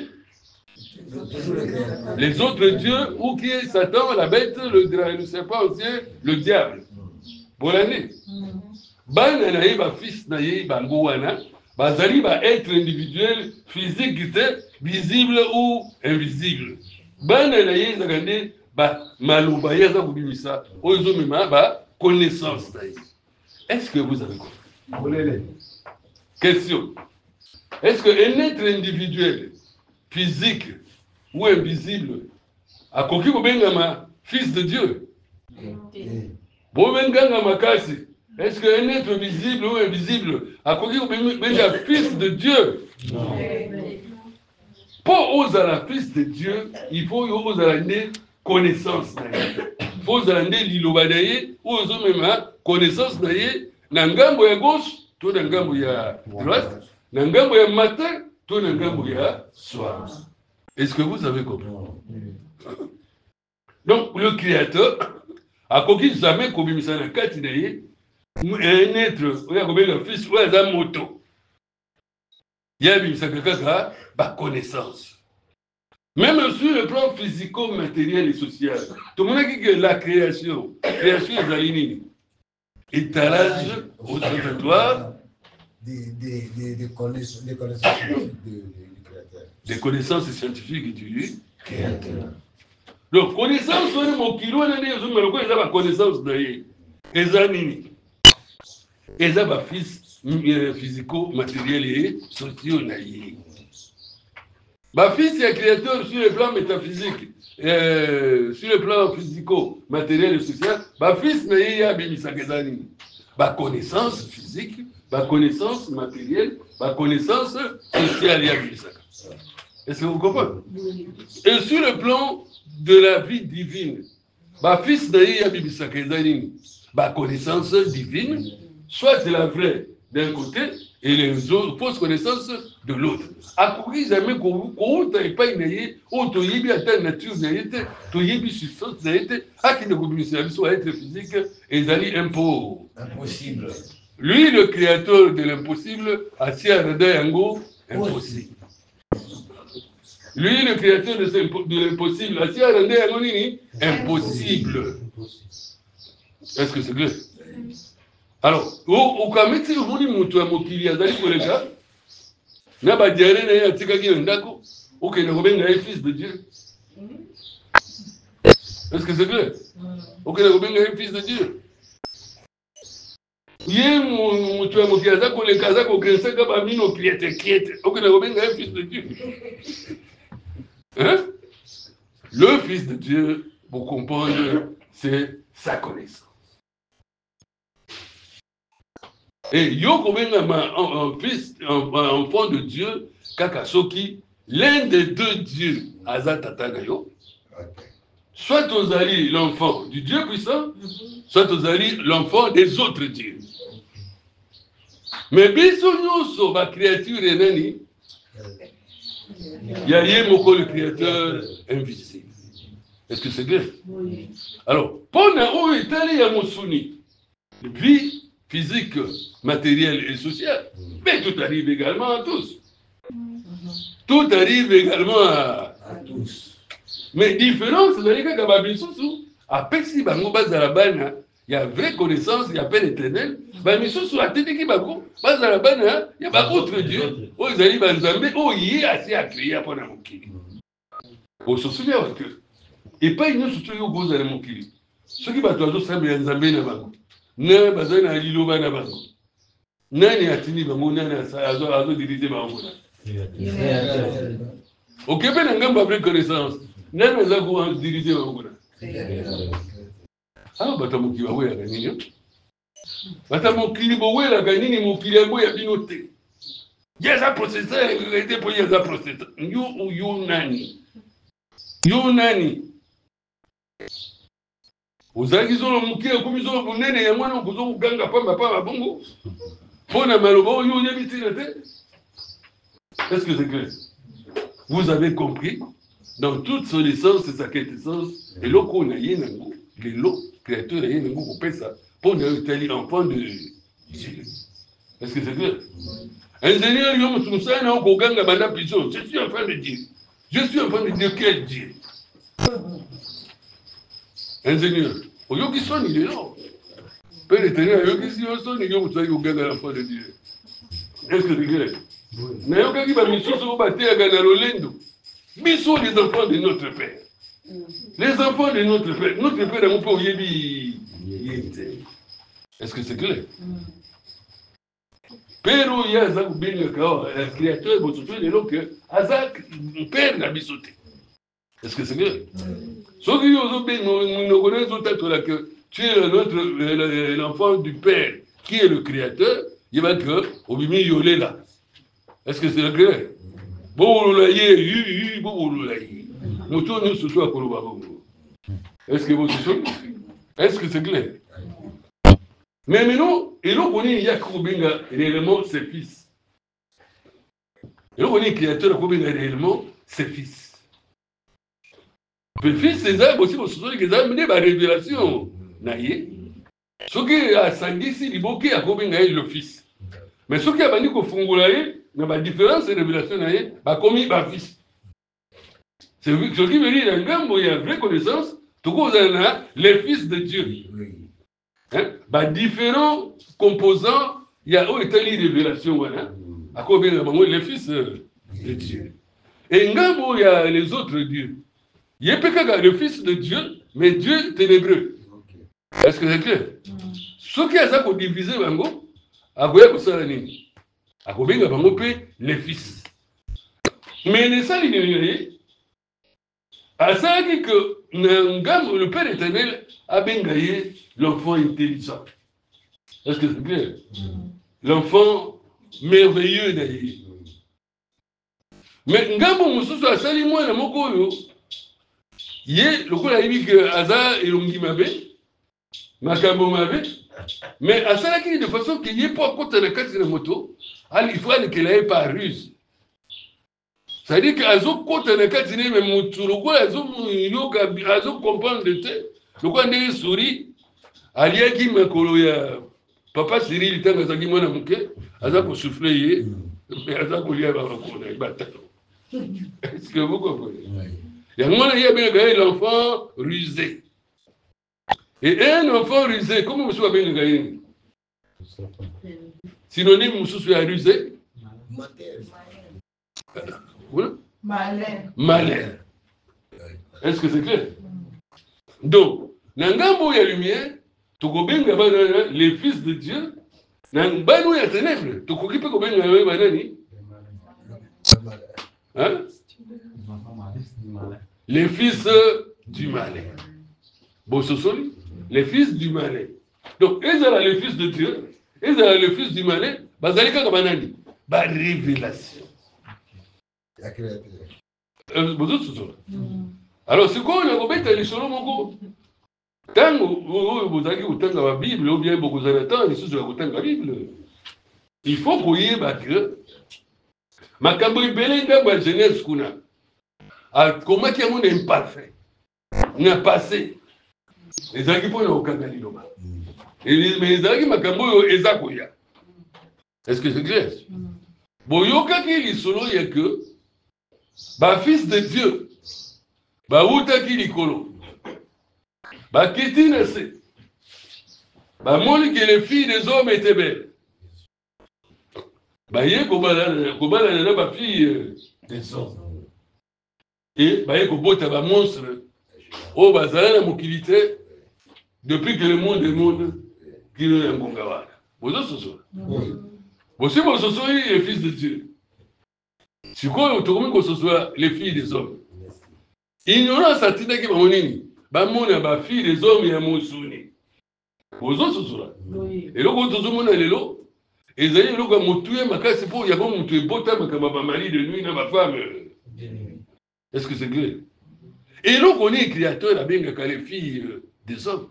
Speaker 1: les autres dieux, ou qui est Satan, la bête, le, le serpent aussi, le diable. Bonne année. Ban naïe, ba fils naïe, bangouana. Bazali va être individuel, physique, visible ou invisible. Bana na ye zakande ba maluba ya za kubimisa. Ozo mema ba connaissance naïe. Est-ce que vous avez compris? Question. Est-ce qu'un être individuel, physique ou invisible, a koki kobengama fils de Dieu? Bo benganga makasi. Est-ce qu'un être visible ou invisible a connu un fils de Dieu? Non. Pour oser la fils de Dieu, il faut oser la connaissance. Il faut oser la l'ilobadaye, ou oser même connaissance d'ailleurs, n'angambo ya gauche, tout n'angambo ya droite, n'angambo ya matin, tout n'angambo ya soir. Est-ce que vous avez compris? Donc, le Créateur a connu jamais comme ça na kati d'ailleurs. Un être, il y a un fils, il y a un moto. Il y a une connaissance. Même sur le plan physico-matériel et social, tout le monde dit que la création, la création est alignée. Étalage au territoire. Des, des, des, des connaissances, des connaissances scientifiques du créateur. Des connaissances scientifiques du créateur. Donc, connaissance, on est mon kilo, on est une connaissance d'ailleurs. Et ça, et ça, ma fils physico-matériel et socio-naïe. Ma fils est créateur sur le plan métaphysique, euh, sur le plan physico-matériel et social. Ma fils naïe a bimisagezani. Ma connaissance physique, ma connaissance matérielle, ma connaissance sociale et bimisaka. Est-ce que vous comprenez? Et sur le plan de la vie divine, ma fils naïe a bimisagezani. Ma connaissance divine, soit c'est la vraie d'un côté et les autres fausses connaissances de l'autre. À courir jamais qu'on n'ait pas une idée, ou tu y a ta nature, tu y a substance, à qui ne communique soit être physique et d'aller impossible. Lui, le créateur de l'impossible, a si à yango impossible. Lui, le créateur de l'impossible, a si à yango nini impossible. Est-ce que c'est clair? Alors, au Kameti, vous dites que vous avez na ba diaré na ya tika ki ndako OK na kobenga fils de Dieu. Est-ce que c'est clair? OK na kobenga fils de Dieu. Ye mutu ya mokiaza ko le kaza ko grense ka ba mino kiete kiete OK na kobenga fils de Dieu. Hein? Le fils de Dieu, pour comprendre, c'est sa connaissance. Et yo kobenga un fils, un enfant de Dieu, kakasoki, l'un des deux dieux, azatata yo, soit ozali l'enfant du Dieu puissant, soit ozali l'enfant des autres dieux. Mais biso nyonso ba créature enani, il y a yé moko le créateur invisible. Est-ce que c'est clair? Oui. Alors, pendant où est allé à Mossouni, vie physique, matérielle et sociale, mais tout arrive également à tous. Tout arrive également à, à tous. Mais différence, c'est que quand Babissousou, à Pessi Bango Bazarabana, il y a vraie connaissance, il y a paix éternelle. Babissousou a dit qu'il Bazarabana, il y a pas autre Dieu. Oh, ils arrivent à Nzambé, oh, il est assez accueilli pour la Mokili. On se souvient que. Et pas une autre chose qui est mon kili. Ce qui va te dire, c'est que Nzambé na bango. Na bazana liloba na bango. Nani atini bango nani azo azo diriger bango. Au Québec, on a une vraie connaissance. Nani azo diriger bango. Ah, bata mokili bawe ya ganini. Bata mokili bawe la ganini mokili yango ya binote. Yeza processeur, était pour yeza processeur. Yo yo nani. Yo nani. Ozaki zolo muke komi zolo bunene ya mwana kuzo kuganga pamba pamba bongo. Pona malobo yo yebiti na te. Est-ce que c'est clair? Vous avez compris? Dans toute son essence et sa quintessence, et l'eau qu'on a yé nango, les lots créateurs a yé nango pour payer ça. Pour ne pas enfant de Dieu. Est-ce que c'est clair? Ingénieur yo mutumsa na kuganga banda pigeon. Je suis enfant de Dieu. Je suis enfant de Dieu. Quel Dieu? Ingénieur, au lieu qu'il sonne, il est là. Père éternel, au lieu qu'il sonne, il est là, l'enfant de Dieu. Est-ce que c'est clair? Mais au lieu qu'il va misser sur le bâtiment, il va l'olendo. Missons les enfants de notre Père. Les enfants de notre Père. Notre Père, on peut y est-ce que c'est clair? Père, il y a un créateur, vous savez, Azak, Père n'a bisoté. Est-ce que c'est clair? Ce qui nous connaissons que tu es l'enfant du Père qui est le Créateur, il va que au bimi yolé là. Est-ce que c'est clair? Bon, on l'a eu, bon, on l'a eu. Nous tous nous ce soir pour le. Est-ce que vous Est-ce que c'est clair? Mais maintenant, il y a Yakoubinga réellement ses fils. Il y a Créateur Koubinga réellement ses fils. Le fils c'est ça aussi pour se souvenir que ça a mené la révélation. Ce qui a sangisi liboki a kobenga le fils. Mais ce qui a bani ko fungula ye, na ba différence de révélation na ye, ba komi ba fils. C'est ce qui veut dire ngambo ya vraie connaissance, tout ko zana les fils de Dieu. Hein? Ba différents composants, il y a au étali révélation wana. A kobenga bango les fils de Dieu. Et ngambo ya les autres dieux. Il y a le fils de Dieu, mais Dieu ténébreux. Est-ce que c'est clair? Ce qui est ça pour diviser, il y a les fils. Mais les salles, à ça dit que le Père éternel a bengaillé l'enfant intelligent. Est-ce que c'est clair? L'enfant merveilleux d'ailleurs. Mais Ngabo Moussou a sali moi, le moko Yé, le coup, il a dit que Aza et Longi m'avait, Makambo m'avait, mais à ça, de façon qu'il n'y ait pas contre la carte de la moto, il faut qu'elle n'ait pas ruse. C'est-à-dire qu'Azo contre la carte de la moto, le coup, Azo comprend le thé, le coup, on sourit, Alia qui m'a collé, papa Cyril, il t'a dit, moi, je Aza pour souffler, mais Aza pour lui avoir un bâtard. Est-ce que vous comprenez? Il y a un moment, il y a bien l'enfant rusé. Et un enfant rusé, comment vous avez bien synonyme, vous soyez rusé? Oui?
Speaker 2: Malin.
Speaker 1: Malin. Est-ce que c'est clair? Donc, Nangambo ya lumière, Tokobenga banana, les fils de Dieu, Nangbanou ya ténèbres, Tokokipe Kobenga banani. Hein? Les fils du malin. Bossosoli, les fils du malin. Donc, ils sont les fils de Dieu, ils sont les fils du malin, Bazalika Kabanani, ba révélation. Alors, c'est quoi on a compris les solos moko? Tango, vous avez autant la Bible, ou bien beaucoup de temps, les choses autant la Bible. Il faut qu'on y ait que Makambo Belenga, ma jeunesse, kuna. Comment qu'il y a un imparfait? N'a passé. Les agipos n'ont aucun galiloma. Mais les agipos, Makambo, Ezakoya. Est-ce que c'est clair? Bon, yoka qui est solo, il y a que, bah, fils de Dieu, bah, outa qui est colo. Bah, Kétine, c'est. Bah, moi, que les filles des hommes étaient belles. Bah, yé, comment elle a ma fille des hommes. Et, bah, yé, comment t'as un monstre. Oh, bah, ça a la mobilité. Depuis que le monde est monde, qui est un bon gars. Vous êtes ce soir. Vous savez, vous êtes les fils de Dieu. C'est quoi, vous êtes ce soir les filles des hommes. Ignorance à Tina qui va monner. Bah, mon, bah, fille des hommes, il y a mon souni. Vous êtes ce soir. Et là, vous êtes ce monde, elle est là. Et vous avez là, vous tuez ma casse pour, il y a bon, vous tuez bota, ma mari de nuit, ma femme. Est-ce que c'est clair? Et là, on est créateur, la bien les filles des hommes.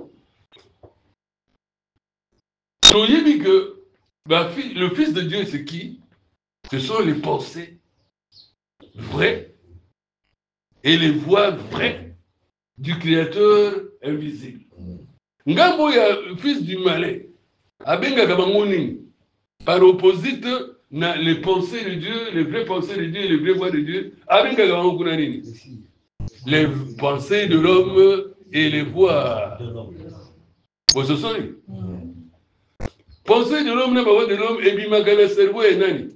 Speaker 1: Donc, il dit que bah, le Fils de Dieu, c'est qui? Ce sont les pensées vraies et les voix vraies du Créateur invisible. Ngambo ya fils du malin, abenga kabangoni, par opposite, na les pensées de Dieu, les vraies pensées de Dieu, les vraies voix de Dieu, abenga kabangoni, les pensées de l'homme et les voix de l'homme. Vous se souvenez? Pensée de l'homme, la voix de l'homme, et puis le cerveau est nani.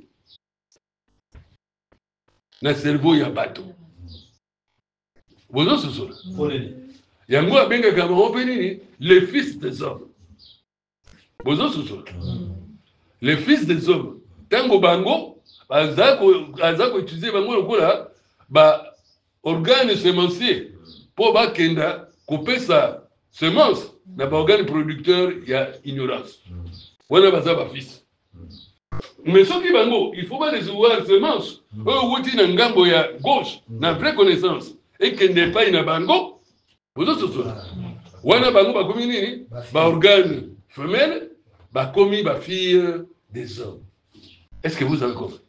Speaker 1: Le cerveau y a bateau. Vous se souvenez? Yango abenga kabangoni, les fils des hommes. Vous se souvenez? Les fils des hommes. Tango bango, azako utiliser bango lokola ba organe semencier pour ba kenda couper sa semence na ba organe producteur il y a ignorance. Wana baza ba fils. Mais soki bango, il faut pas recevoir semence. Eux wuti na ngambo ya gauche na vraie connaissance et kende pas ina bango. Vous autres ce soir. Wana bango ba komi nini? Ba organe femelle ba komi ba fille des hommes. Est-ce que vous avez compris?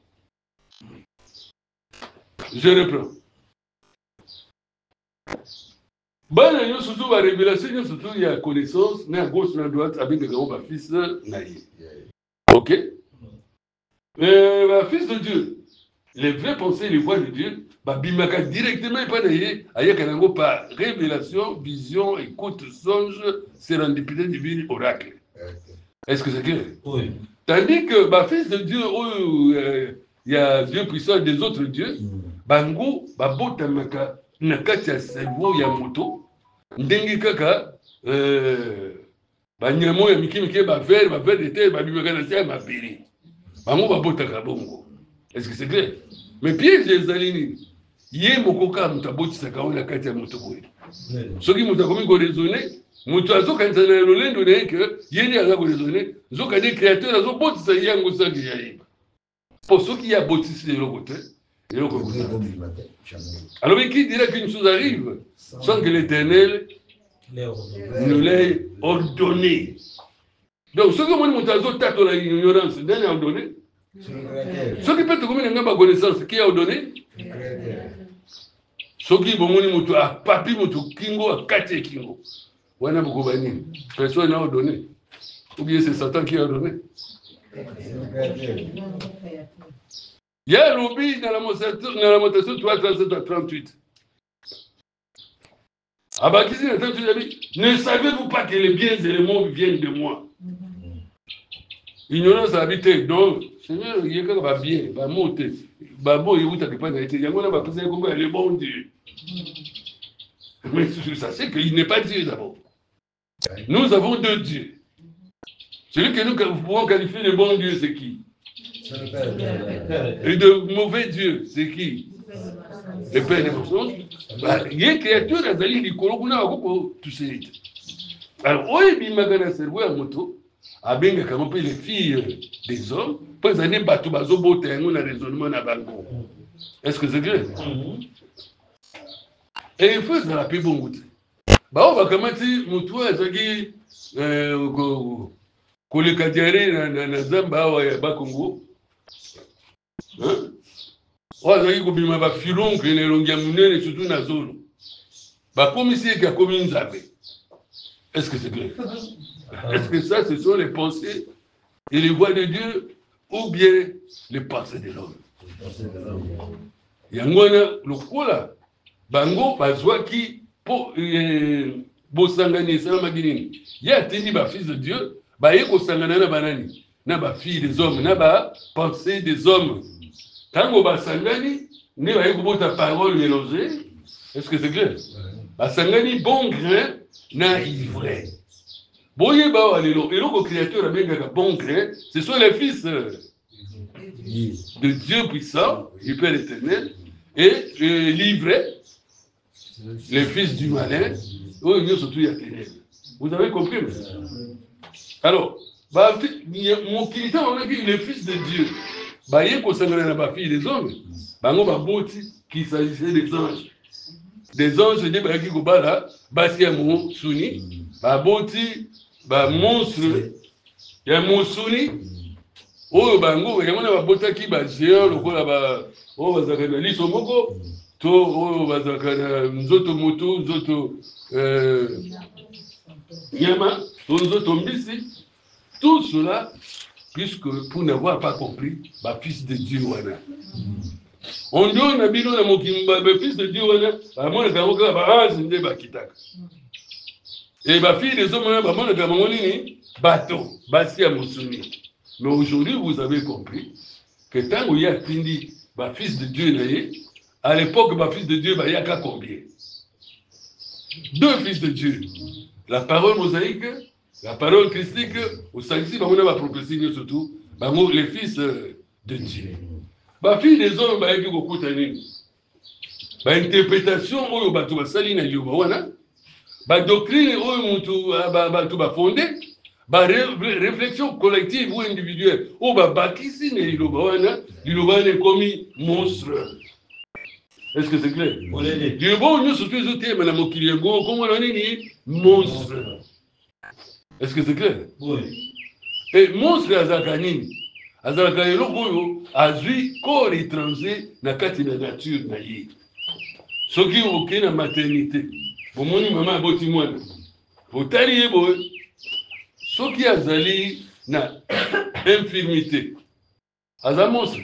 Speaker 1: Je reprends. Bana yo surtout la révélation, surtout il y a connaissance, mais à gauche et à droite, avec le grand fils naïf. Ok? Euh, fils de Dieu, les vraies pensées, les voix de Dieu, bah, bimaka directement pas naïf, avec un par révélation, vision, écoute, songe, sérendipité divine, oracle. Est-ce que c'est clair? Oui. Tandis que, bah, fils de Dieu, il euh, y a Dieu puissant des autres dieux, bango, bah, botamaka, nakati ya cerveau ya moto, ndengi kaka, euh, bah, nyamo ya miki miki, bah, ver, bah, ver de terre, bah, bimaka na tia, bah, piri. Bango, bah, botaka bongo. Est-ce que c'est clair? Mais piège les alignes, yé mokoka, mutaboti sakao na kati ya moto kwe. Soki mutakomi ko raisonner, mutu azokanisa na lolendo na yeke yeni aza koraisonner zokani créateur azobotisa yango saki yayiba po soki ya botisi eloko te eloko te. Alors mais qui dirait qu'une chose arrive sans que l'Éternel nous l'ait ordonné? Donc ce que moi mutu azotatola ignorance nani a ordonné? Soki peut komi na ngamba connaissance qui a ordonné? Soki bomoni mutu a papi mutu kingo a kati kingo. Wana beaucoup bani. Personne n'a ordonné. Ou bien c'est Satan qui a ordonné. Il y a l'oubli dans la motation trois trente-sept à trente-huit. Abakisi na trente-huit, ne savez-vous pas que les biens et les maux viennent de moi? Ignorance habitée. Donc, Seigneur, il y a quelqu'un qui va bien, va monter. Babo, il y a quelqu'un qui va être. Il y a le bon Dieu. Mais ça, c'est qu'il n'est pas Dieu d'abord. Nous avons deux dieux. Celui que nous pouvons qualifier de bon Dieu, c'est qui? Et de mauvais Dieu, c'est qui? Le Père des mensonges. Il y a une créature qui a dit qu'il y a tout ça. Alors, où est-ce qu'il y a un cerveau à moto? A bien comment les filles des hommes, pour les années bateau bazo bote un raisonnement à banco. Est-ce que c'est clair? Et il faut se rappeler bon goût. Bah on va commencer mutu azaki euh ko ko le kadiare na na zamba wa ya bakongo. Hein? O azaki ko bima ba filon que les longia munene surtout na zone. Ba commissaire qui a commis nzambe. Est-ce que c'est clair? Est-ce que ça, ce sont les pensées et les voix de Dieu ou bien les pensées de l'homme? Yangwana lokola bango bazwa ki po bosangani salama kinini. Ya tini ba fils de Dieu, ba yeko sangana na banani, na ba fille des hommes, na ba pensée des hommes. Tango ba sangani, ne ba yeko bota parole mélangée. Est-ce que c'est clair? Ba sangani bon grain na ivraie. Boye ba lelo eloko créateur abengaka bon gré, ce sont les fils de Dieu puissant, du Père éternel, et euh, l'ivraie, les fils du malin, oh, surtout il y a ténèbres. Vous avez compris? Alors, bah, mon kilita, on a dit les fils de Dieu. Bah, il y a qu'on s'engage dans la fille des hommes. Bah, on va bâtir qu'il s'agissait des anges. Des anges, des bah, qui go là, bah, c'est un mot souni, bah, bâtir. Ba monstre ya monsuni oyo bango yango ba botaki ba géant lokola ba o bazaka na liso moko to oyo bazaka na nzoto moto nzoto euh nyama to nzoto mbisi, tout cela puisque pour n'avoir pas compris ba fils de Dieu wana on donne na bino na mokimba ba fils de Dieu wana ba mona ka oka ba ange nde ba kitaka. Et ma fille des hommes, bateau, Bastia Moussuni. Mais aujourd'hui, vous avez compris que tant qu'il y a Tindi, ma fils de Dieu, à l'époque, ma fils de Dieu, il y a qu'à combien? Deux fils de Dieu. La parole mosaïque, la parole christique, au saint-ci, on a prophétie surtout, les fils de Dieu. Ma fille des hommes, il y a beaucoup de interprétation, il y a beaucoup de ba doctrine oyo mutu ba ba ba fondé ba réflexion collective ou individuelle ou ba bakisi ne liloba wana liloba ne komi monstre. Est-ce que c'est clair? Du bon nous surtout les autres na mokili ngo comme on dit monstre. Est-ce que c'est clair? Oui. Et monstre azaka nini? Azaka eloko oyo azui corps étranger na kati na nature na ye. Soki oké na maternité. Pour mon maman a boti moi. Pour talier boy. Ce qui a zali na infirmité. Aza monstre.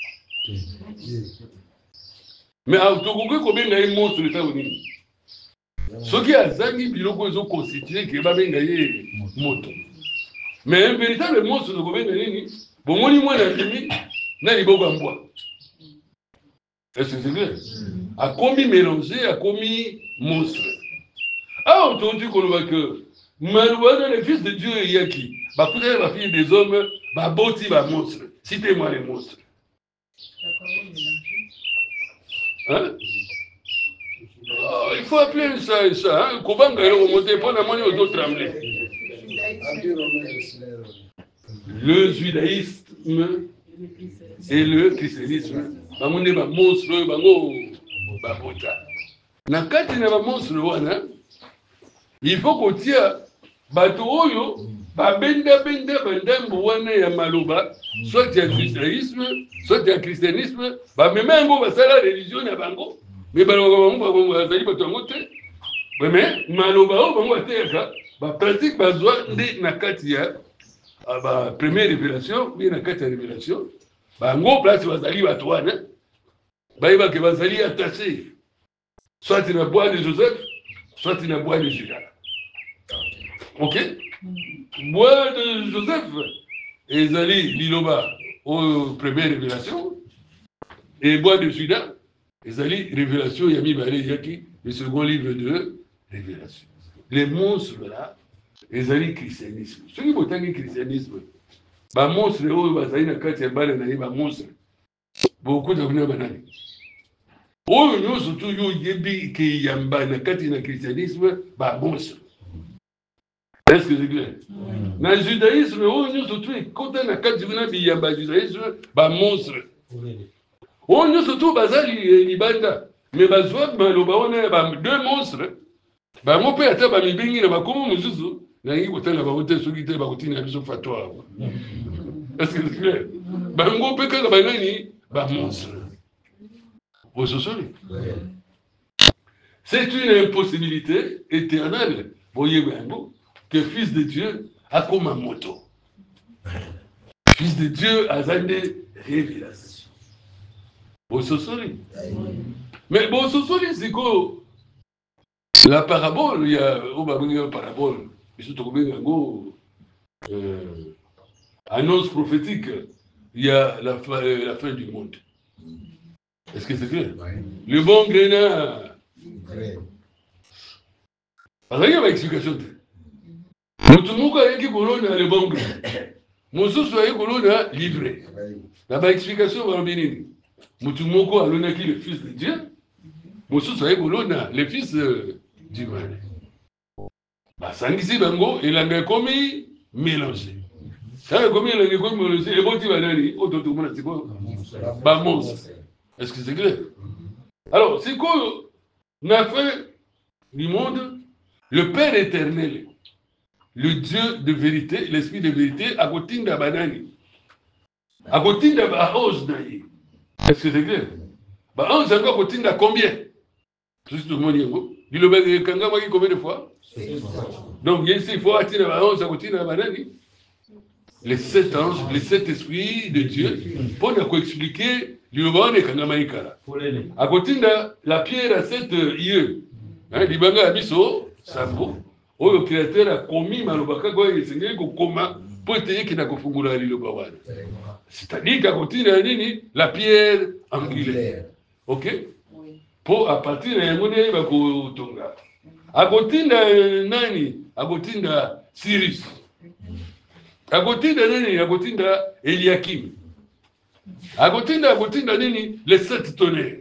Speaker 1: Mais à tout coup combien il monstre le temps ni. Ce qui a zali biloko ils ont constitué que ba benga ye moto. Mais un véritable monstre de combien ni. Bon moi ni moi na limi na liboko mboa. Est-ce que c'est clair? A commis mélangé, a commis monstre. Ah, on t'a dit qu'on voit que Malouane, les fils de Dieu, il y a qui? Bah, peut-être la fille des hommes, bah, boti, bah, monstre. Citez-moi les monstres. Hein? Oh, il faut appeler ça et ça. Hein? Comment on va remonter pour la monnaie aux autres trembler? Le judaïsme et le christianisme. Bah, on est bah, monstre, bah, oh, bah, bota. Na kati na ba monstre wana, il faut qu'on tire bato oyo ba benda benda bandambo wana ya maloba, soit ya judaïsme, soit ya christianisme, ba memengo ba sala religion na bango, mais ba bango ba bazali bato ngote. Mais maloba o bango ateka, ba pratique ba zwa ndi na kati ya ba première révélation, bien na kati ya révélation, ba ngo place bazali bato wana, ba iba ke bazali attaché. Soit il a bois de Joseph, soit il a bois de Judas. Ok? Bois de Joseph, et Zali, Liloba, aux premières révélations, et bois de Juda, ils allaient révélation, Yami Balé Yaki, le second livre de révélation. Les monstres là, ils allaient christianisme. Ceux qui ont le christianisme, les monstres, ils allaient dans le cadre de les monstres. Beaucoup de gens banani. Oh, nous surtout, il y a des qui y a dans le cadre du christianisme, les monstres. Est-ce que c'est clair? Dans le judaïsme, oh, nous surtout, quand on a le cadre du judaïsme, les monstres. Oh, nous surtout, bazali libanda. Mais bazwa maloba on a deux monstres. Ba mon père ata ba mibengi na bakomo muzuzu na ngi kotanga ba hotel soki te ba kotina biso fatwa. Est-ce que c'est clair? Ba ngo pe ka ba nani ba monstres. Vous sosoli. C'est une impossibilité éternelle. Voyez bien que fils de Dieu a comme un moto. Fils de Dieu a des révélations. Bososoli. Mais Bososoli, c'est quoi? La parabole, il y a une parabole. Je suis trouvé un annonce prophétique. Il y a la fin, la fin du monde. Est-ce que c'est clair? Le bon grenat. Parce qu'il y a une explication. Tout le monde a dit que le bon grenat. Mon sous a dit que livré. La bonne explication va venir. Mutumoko alonaki le fils de Dieu, Mosusu ayekolona le fils euh, du mal. Basangisi bango elanga komi mélangé. Ça komi elanga komi mélangé et boti banani ototo mona siko ba monstre. Est-ce que c'est clair? Alors, c'est quoi la fin du monde? Le Père éternel, le Dieu de vérité, l'esprit de vérité, a kotinda banani. A kotinda ba ose naïe. Est-ce que c'est clair? Bah, on s'est encore continué à combien? Juste tout le monde y est. Dis le mec, quand on combien de fois? Donc, il faut attirer la on s'est continué à banani. Les sept anges, les sept esprits de Dieu, pour nous expliquer, du moment où on est à côté de la pierre à sept yeux, l'Ibanga Abisso, Sabo, où le créateur a commis Malobaka, il s'est dit comment pour étayer qu'il n'a pas fait le Bawan. C'est-à-dire qu'à côté de la pierre angulaire. Ok? Pour à partir de la monnaie, il va tonga. À côté de Nani, à côté de Cyrus. À côté de Nani, à côté de Eliakim. À côté de, à côté de Nani, les sept tonnerres.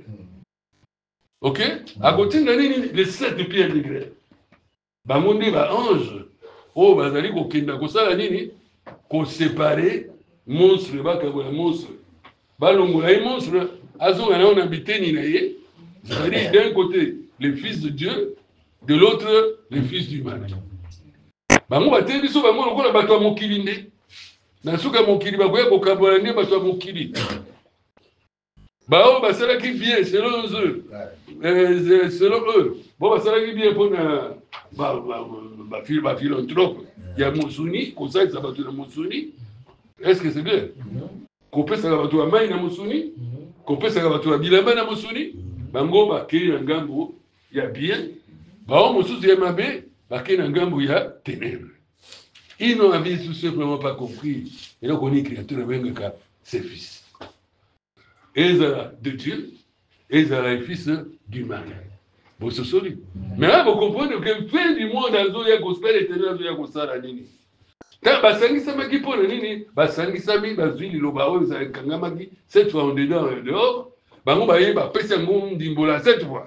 Speaker 1: Ok? À côté de Nani, les sept pierres de grès. Bamonde, ba ange. Oh, bazali ko kenda ko sala nini? Ko séparer monstre ba ka monstre. Ba longola monstre, azonga na on habité ni na ye. C'est-à-dire d'un côté les fils de Dieu, de l'autre les fils du mal. Bango baté biso bango lokola bato mokili nde. Na suka mokili ba koya ko kabola nde bato mokili. Ba o basala ki bien selon eux. Euh, selon eux. Bon basala ki bien pour na ba ba ba fil ba philanthrope. Il y a Monsuni, comme ça, ça va tout dans Monsuni. Est-ce que c'est bien? Qu'on peut savoir tout à Maï dans Monsuni, qu'on peut savoir tout à Bilama dans Monsuni. Bango, bah, qui est un gambo, il y a bien. Bah, on m'a soucié ma bé, bah, qui est un gambo, il y a ténèbres. Ils n'ont tout simplement pas compris. Et donc, on est créature avec ses fils. Ezra de Dieu, Ezra est fils du mal. Vous se souvenez? Mais là, vous comprenez que fin du monde, il y a gospel éternel, il y a gospel nini. Quand basangisa maki pour nini, basangisa mi bazui liloba o za kangamaki cette fois en dedans et dehors, bango baye ba pesa ngom dimbola cette fois.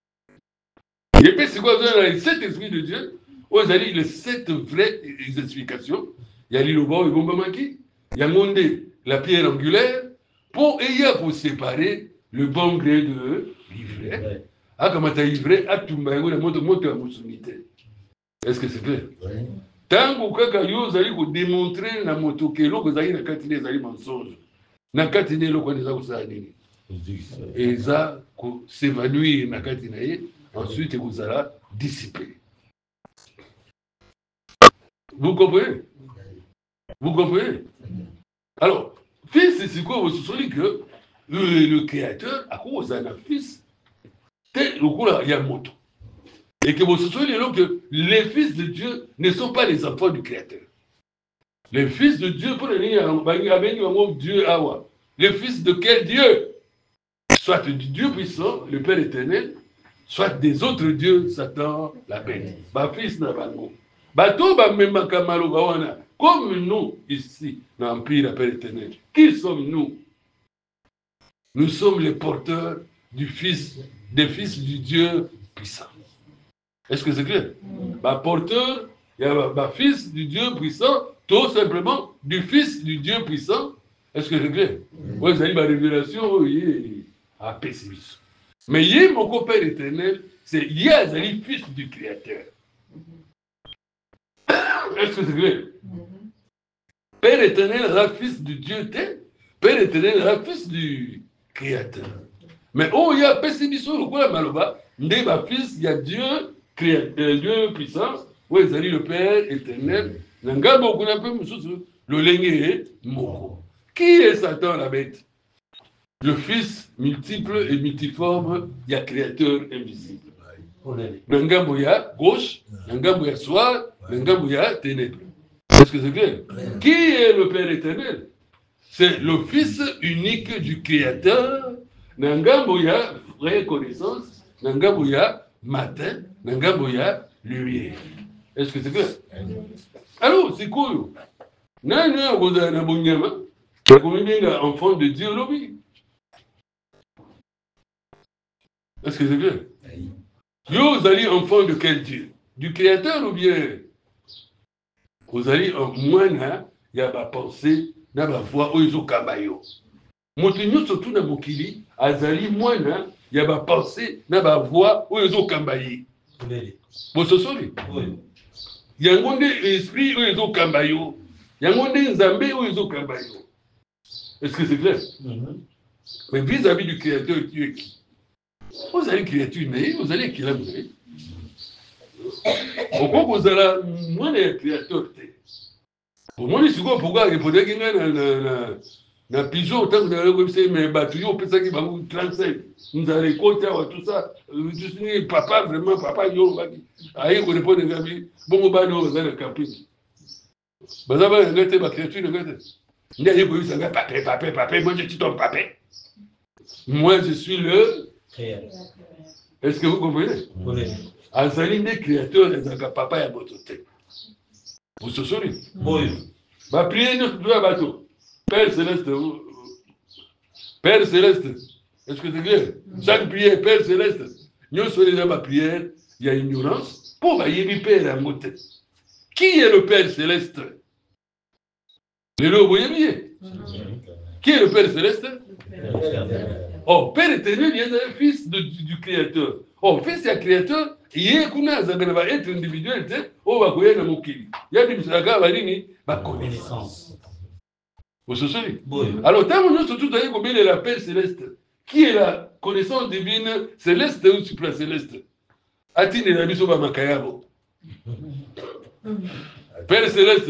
Speaker 1: Et puis c'est quoi dans les sept esprits de Dieu? Aux alliés les sept vraies explications. Il y a liloba o bomba maki, il y a monde la pierre angulaire pour ayant pour séparer le bon gré de l'ivraie. Ah, comme tu as livré, à tout le monde, est-ce que c'est clair? Tant que vous allez démontrer la moto que vous allez dans les mensonges. Dans le vous allez et ça, s'évanouir dans le ensuite vous allez dissiper. Vous comprenez? Vous comprenez? Alors, fils, c'est quoi? Vous vous souvenez que le, le créateur, à cause d'un fils, il y a moto. Et que vous vous souvenez que les fils de Dieu ne sont pas les enfants du Créateur. Le Fils de Dieu, pour le Dieu Awa. Le Fils de quel Dieu? Soit du Dieu puissant, le Père éternel, soit des autres dieux, Satan, la bête. Ma fils n'a pas de mot. Bateau, comme nous, ici, dans l'Empire, Père éternel, qui sommes-nous? Nous sommes les porteurs du Fils, des fils du Dieu puissant. Est-ce que c'est clair? Ma porteur, il y a ma fils du Dieu puissant, tout simplement du Fils du Dieu puissant. Est-ce que c'est clair? Oui, vous avez ma révélation, oui, à pessimisme. Mais il y a mon Père éternel, c'est Yazali, fils du Créateur. Est-ce que c'est clair? Père éternel, la fils du Dieu tel. Père éternel, la fils du Créateur. Mais oh, il y a pessimisme, le quoi, Maloba, il ma fils, il y a Dieu, créateur, Dieu puissant, où est le Père éternel. N'angabo, qu'on appelle le lengue moko. Qui est Satan, la bête? Le Fils multiple et multiforme, il y a créateur invisible. Nangambo ya gauche, Nangambo ya soir, Nangambo ya ténèbres. Est-ce que c'est clair? Qui est le Père éternel? C'est le Fils unique du Créateur. Nangambo ya vraie connaissance, Nangambo ya matin, Nangambo ya lumière. Est-ce que c'est clair? Alors, c'est quoi? Nana, vous avez un bon gamin. Combien d'enfants de Dieu, lobby? Est-ce que c'est clair? Vous allez enfant de quel Dieu? Du Créateur ou bien? Vous allez en moins, il y a ma pensée, il y a ma voix, où ils ont kabayo. Montenyo surtout dans mon kili, azali moins, il y a ma pensée, il y a ma voix, où ils ont kambayi. Vous se souvenez? Il y a un monde esprit où ils ont kambayo. Il y a un monde nzambé où ils ont kambayo. Est-ce que c'est clair? Mais vis-à-vis du Créateur, tu es qui? Vous allez créature naïve, vous allez qui l'a mourir. Pourquoi vous allez moins les créateurs? Pour moi, je sais pourquoi il faudrait qu'il y ait un pigeon, autant que vous allez réussir, mais battu, on peut ça qui va vous trente-cinq. Vous allez compter tout ça. Papa, vraiment, papa, il y a aïe, on répond des amis. Bon, on va nous faire le camping. Vous avez regardé ma créature, regardez. Il y a eu ça, papa, papa, papa, moi je suis ton papa. Moi, je suis le. Est-ce que vous comprenez? Oui. En saline des créateurs, les aga papa et à votre tête. Vous se souvenez? Oui. Ma prière ne doit pas bateau. Père Céleste, Père Céleste, est-ce que c'est clair? Chaque prière, Père Céleste, nous sommes dans ma prière, il y a ignorance. Pour bailler Père à mon tête. Qui est le Père Céleste? Le loup, vous voyez bien? Qui est le Père Céleste? Oh, Père éternel, il y a un fils de, du, du Créateur. Oh, fils du Créateur, il y a un être individuel, oh, va courir dans mon kili. Il y a des gens ma connaissance. Vous vous souvenez? Alors, tant que nous sommes tous allés combien de la Père Céleste, qui est la connaissance divine céleste ou supracéleste? A-t-il des amis sur ma makayabo? Père Céleste,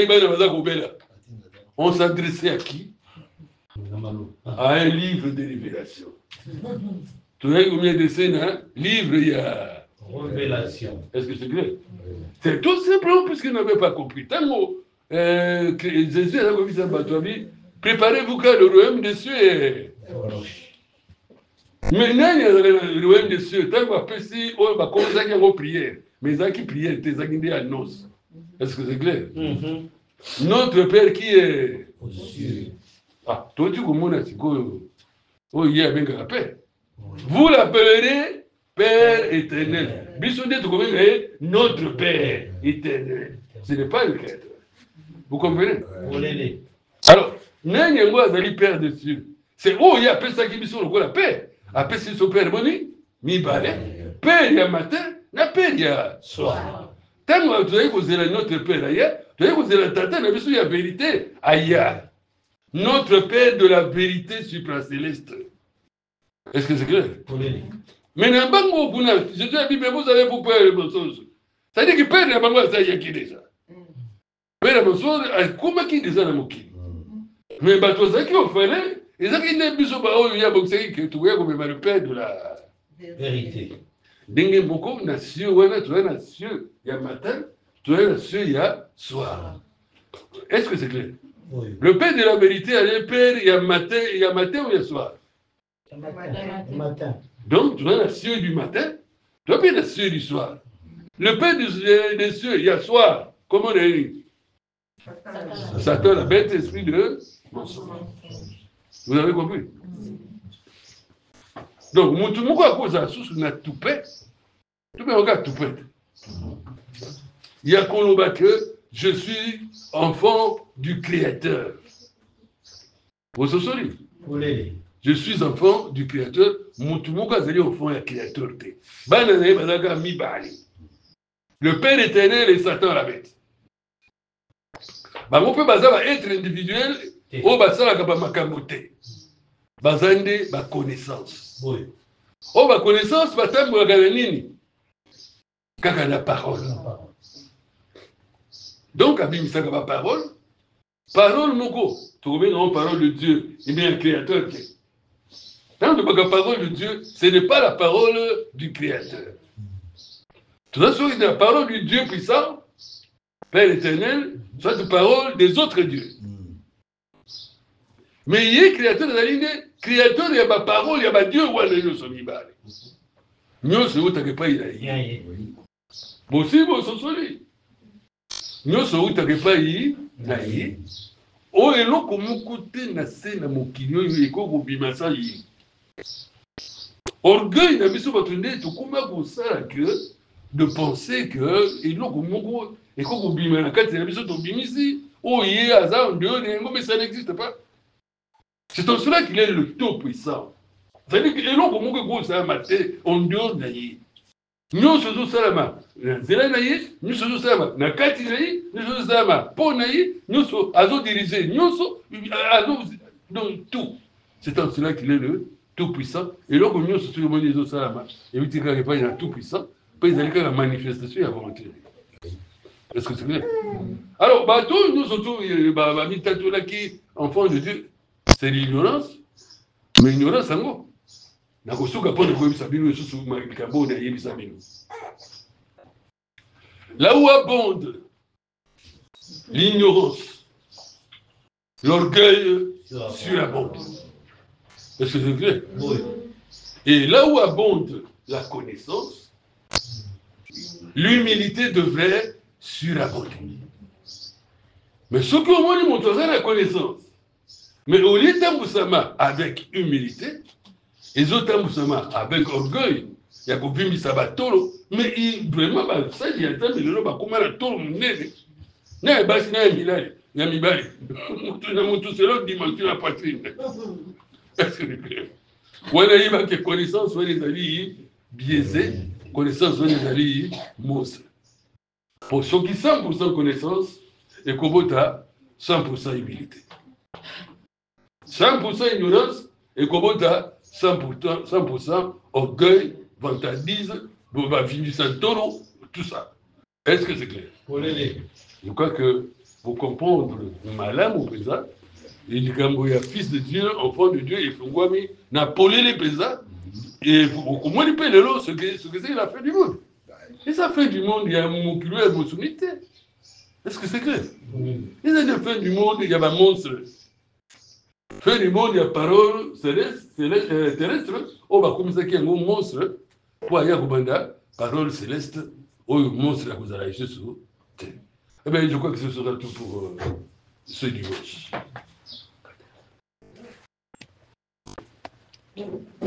Speaker 1: on s'adressait à qui? À un livre de révélation. Tu vois combien de scènes, hein? Livre, il y a. Révélation. Est-ce que c'est clair? C'est tout simplement puisqu'il n'avait pas compris. Tant euh, que Jésus a commis ça, préparez-vous car le royaume des cieux est. Maintenant, il y a le royaume des cieux. Tant qu'on peut si, on va commencer à une prière. Mais ça qui prière, c'est ça qui dit à nous. Est-ce que c'est clair? Notre Père qui est aux cieux. Ah, toi tu comprends, c'est quoi? Oh, il y a bien la paix. Vous l'appellerez Père éternel. Bissonnet, tu comprends, notre Père éternel. Ce n'est pas le Créateur. Vous comprenez? Alors, n'a moi d'aller Père des cieux. C'est oh, il y a appelé ça qui bisson le la paix. Appelé ça son Père Moni, mi balai. Père, il y a matin, la Père, il y a soir. Tant que vous avez posé notre Père ailleurs, vous avez posé la tata, il y a vérité ailleurs. Notre Père de la vérité supracéleste. Est-ce que c'est clair? Oui. Mais n'a pas mot pour nous. Je dis à la Bible, vous avez pour peur le mensonge. Ça veut dire que Père n'a pas moi, ça y a qui déjà. Père le mensonge, comment qui déjà dans mon qui? Mais bah, toi, ça qui ont fait, et ça qui n'est plus au bas, il y a boxé que tu vois comme le Père de la vérité. Dengue beaucoup, nation, ouais, tu vois, nation, il y a matin, tu vois, nation, il y a soir. Est-ce que c'est clair?
Speaker 2: Oui.
Speaker 1: Le Père de la vérité, elle est Père, il y a matin, il y a matin ou il y a soir?
Speaker 2: Le matin. Le matin.
Speaker 1: Donc, tu as la cieux du matin, tu as bien la cieux du soir. Le Père des cieux, il y a soir. Comment on a dit? Satan, la bête, esprit de mensonge. Vous avez compris? Donc, tout le monde a cause à la source, on a tout fait. Tout le monde a tout fait. Il y a qu'on voit que je suis enfant du Créateur. Vous vous souvenez?
Speaker 2: Oui.
Speaker 1: Je suis enfant du Créateur. Tout le monde a dit enfant du Créateur. Le Père éternel et Satan la bête. On peut être individuel ou makambote. Bazande ba connaissance.
Speaker 2: Oui.
Speaker 1: Oh ba connaissance ba tambo la nini. Kaka la parole. Donc abimisaka ba parole. Parole moko. Tu remets en parole de Dieu. Il y a un créateur qui. Dans la parole de Dieu, ce n'est pas la parole du créateur. Tout ça, c'est la parole du Dieu puissant, Père éternel, soit la parole des autres dieux. Mais il y a créateur dans la ligne, créateur, il y a ma parole, il y a ma Dieu, ou il y a son ibal. Nous, c'est où tu n'as pas eu. Bon, si vous êtes solide. Nous, c'est où tu n'as pas eu. Oh, et là, comme mon côté, na scène, mon kilo, il est comme au bimasa. Orgueil, n'a pas sur votre nez, tout comme vous ça, que de penser que, et là, comme mon et comme au bimasa, quand il y a besoin de bimisi, oh, il y a hasard, mais ça n'existe pas. C'est en cela qu'il est le tout puissant. C'est-à-dire que, et là, comme mon ça matin, on dehors d'ailleurs. Nous sommes salama. Zela naïe, nous sommes salama. Nakati naïe, nous sommes salama. Pour naïe, nous sommes azo dirigés. Nous sommes azo donc tout. C'est en cela qu'il est le tout puissant. Et là, comme nous sommes sur le salama, et puis quand il n'y a tout puissant, puis il y a la manifestation à volonté. Est-ce que c'est clair? Alors, bah tous nous sommes bah bah mitatola qui enfant de Dieu, c'est l'ignorance, mais l'ignorance en gros. Là où abonde l'ignorance, l'orgueil surabonde. Est-ce que c'est clair? Oui. Et là où abonde la connaissance, l'humilité devrait surabonder. Mais ce que moi, je montre, c'est la connaissance. Mais au lieu d'Amboussama avec humilité, les autres avec orgueil, il y a combien de sabatolo, mais il vraiment ça il y a tant de gens qui ont tolo munene. Na basi na milali, na mibali. Mutu na mutu c'est l'autre dimension la poitrine. Voilà il va que connaissance soit les amis biaisés, connaissance soit les amis monstres. Pour ceux qui cent pour cent connaissance et Kobota cent pour cent humilité. cent pour cent ignorance et Kobota cent pour cent orgueil, vantardise, taureau, tout ça. Est-ce que c'est clair? Je crois que pour comprendre malin mon présent, il dit qu'il y a fils de Dieu, enfant de Dieu, et Fungwami n'a polé les présents, et au moins il peut le lot, ce que c'est la fin du monde. Et ça fait du monde, il y a un moment qui lui est émotionnité. Est-ce que c'est clair? Il y a la fin du monde, il y a un monstre. Fin du monde, il y a parole céleste, céleste euh, terrestre. On va comme ça qu'il y a un monstre. Pour aller à Kubanda, parole céleste. Oh, monstre à vous allez sur. Eh bien, je crois que ce sera tout pour euh, ce dimanche.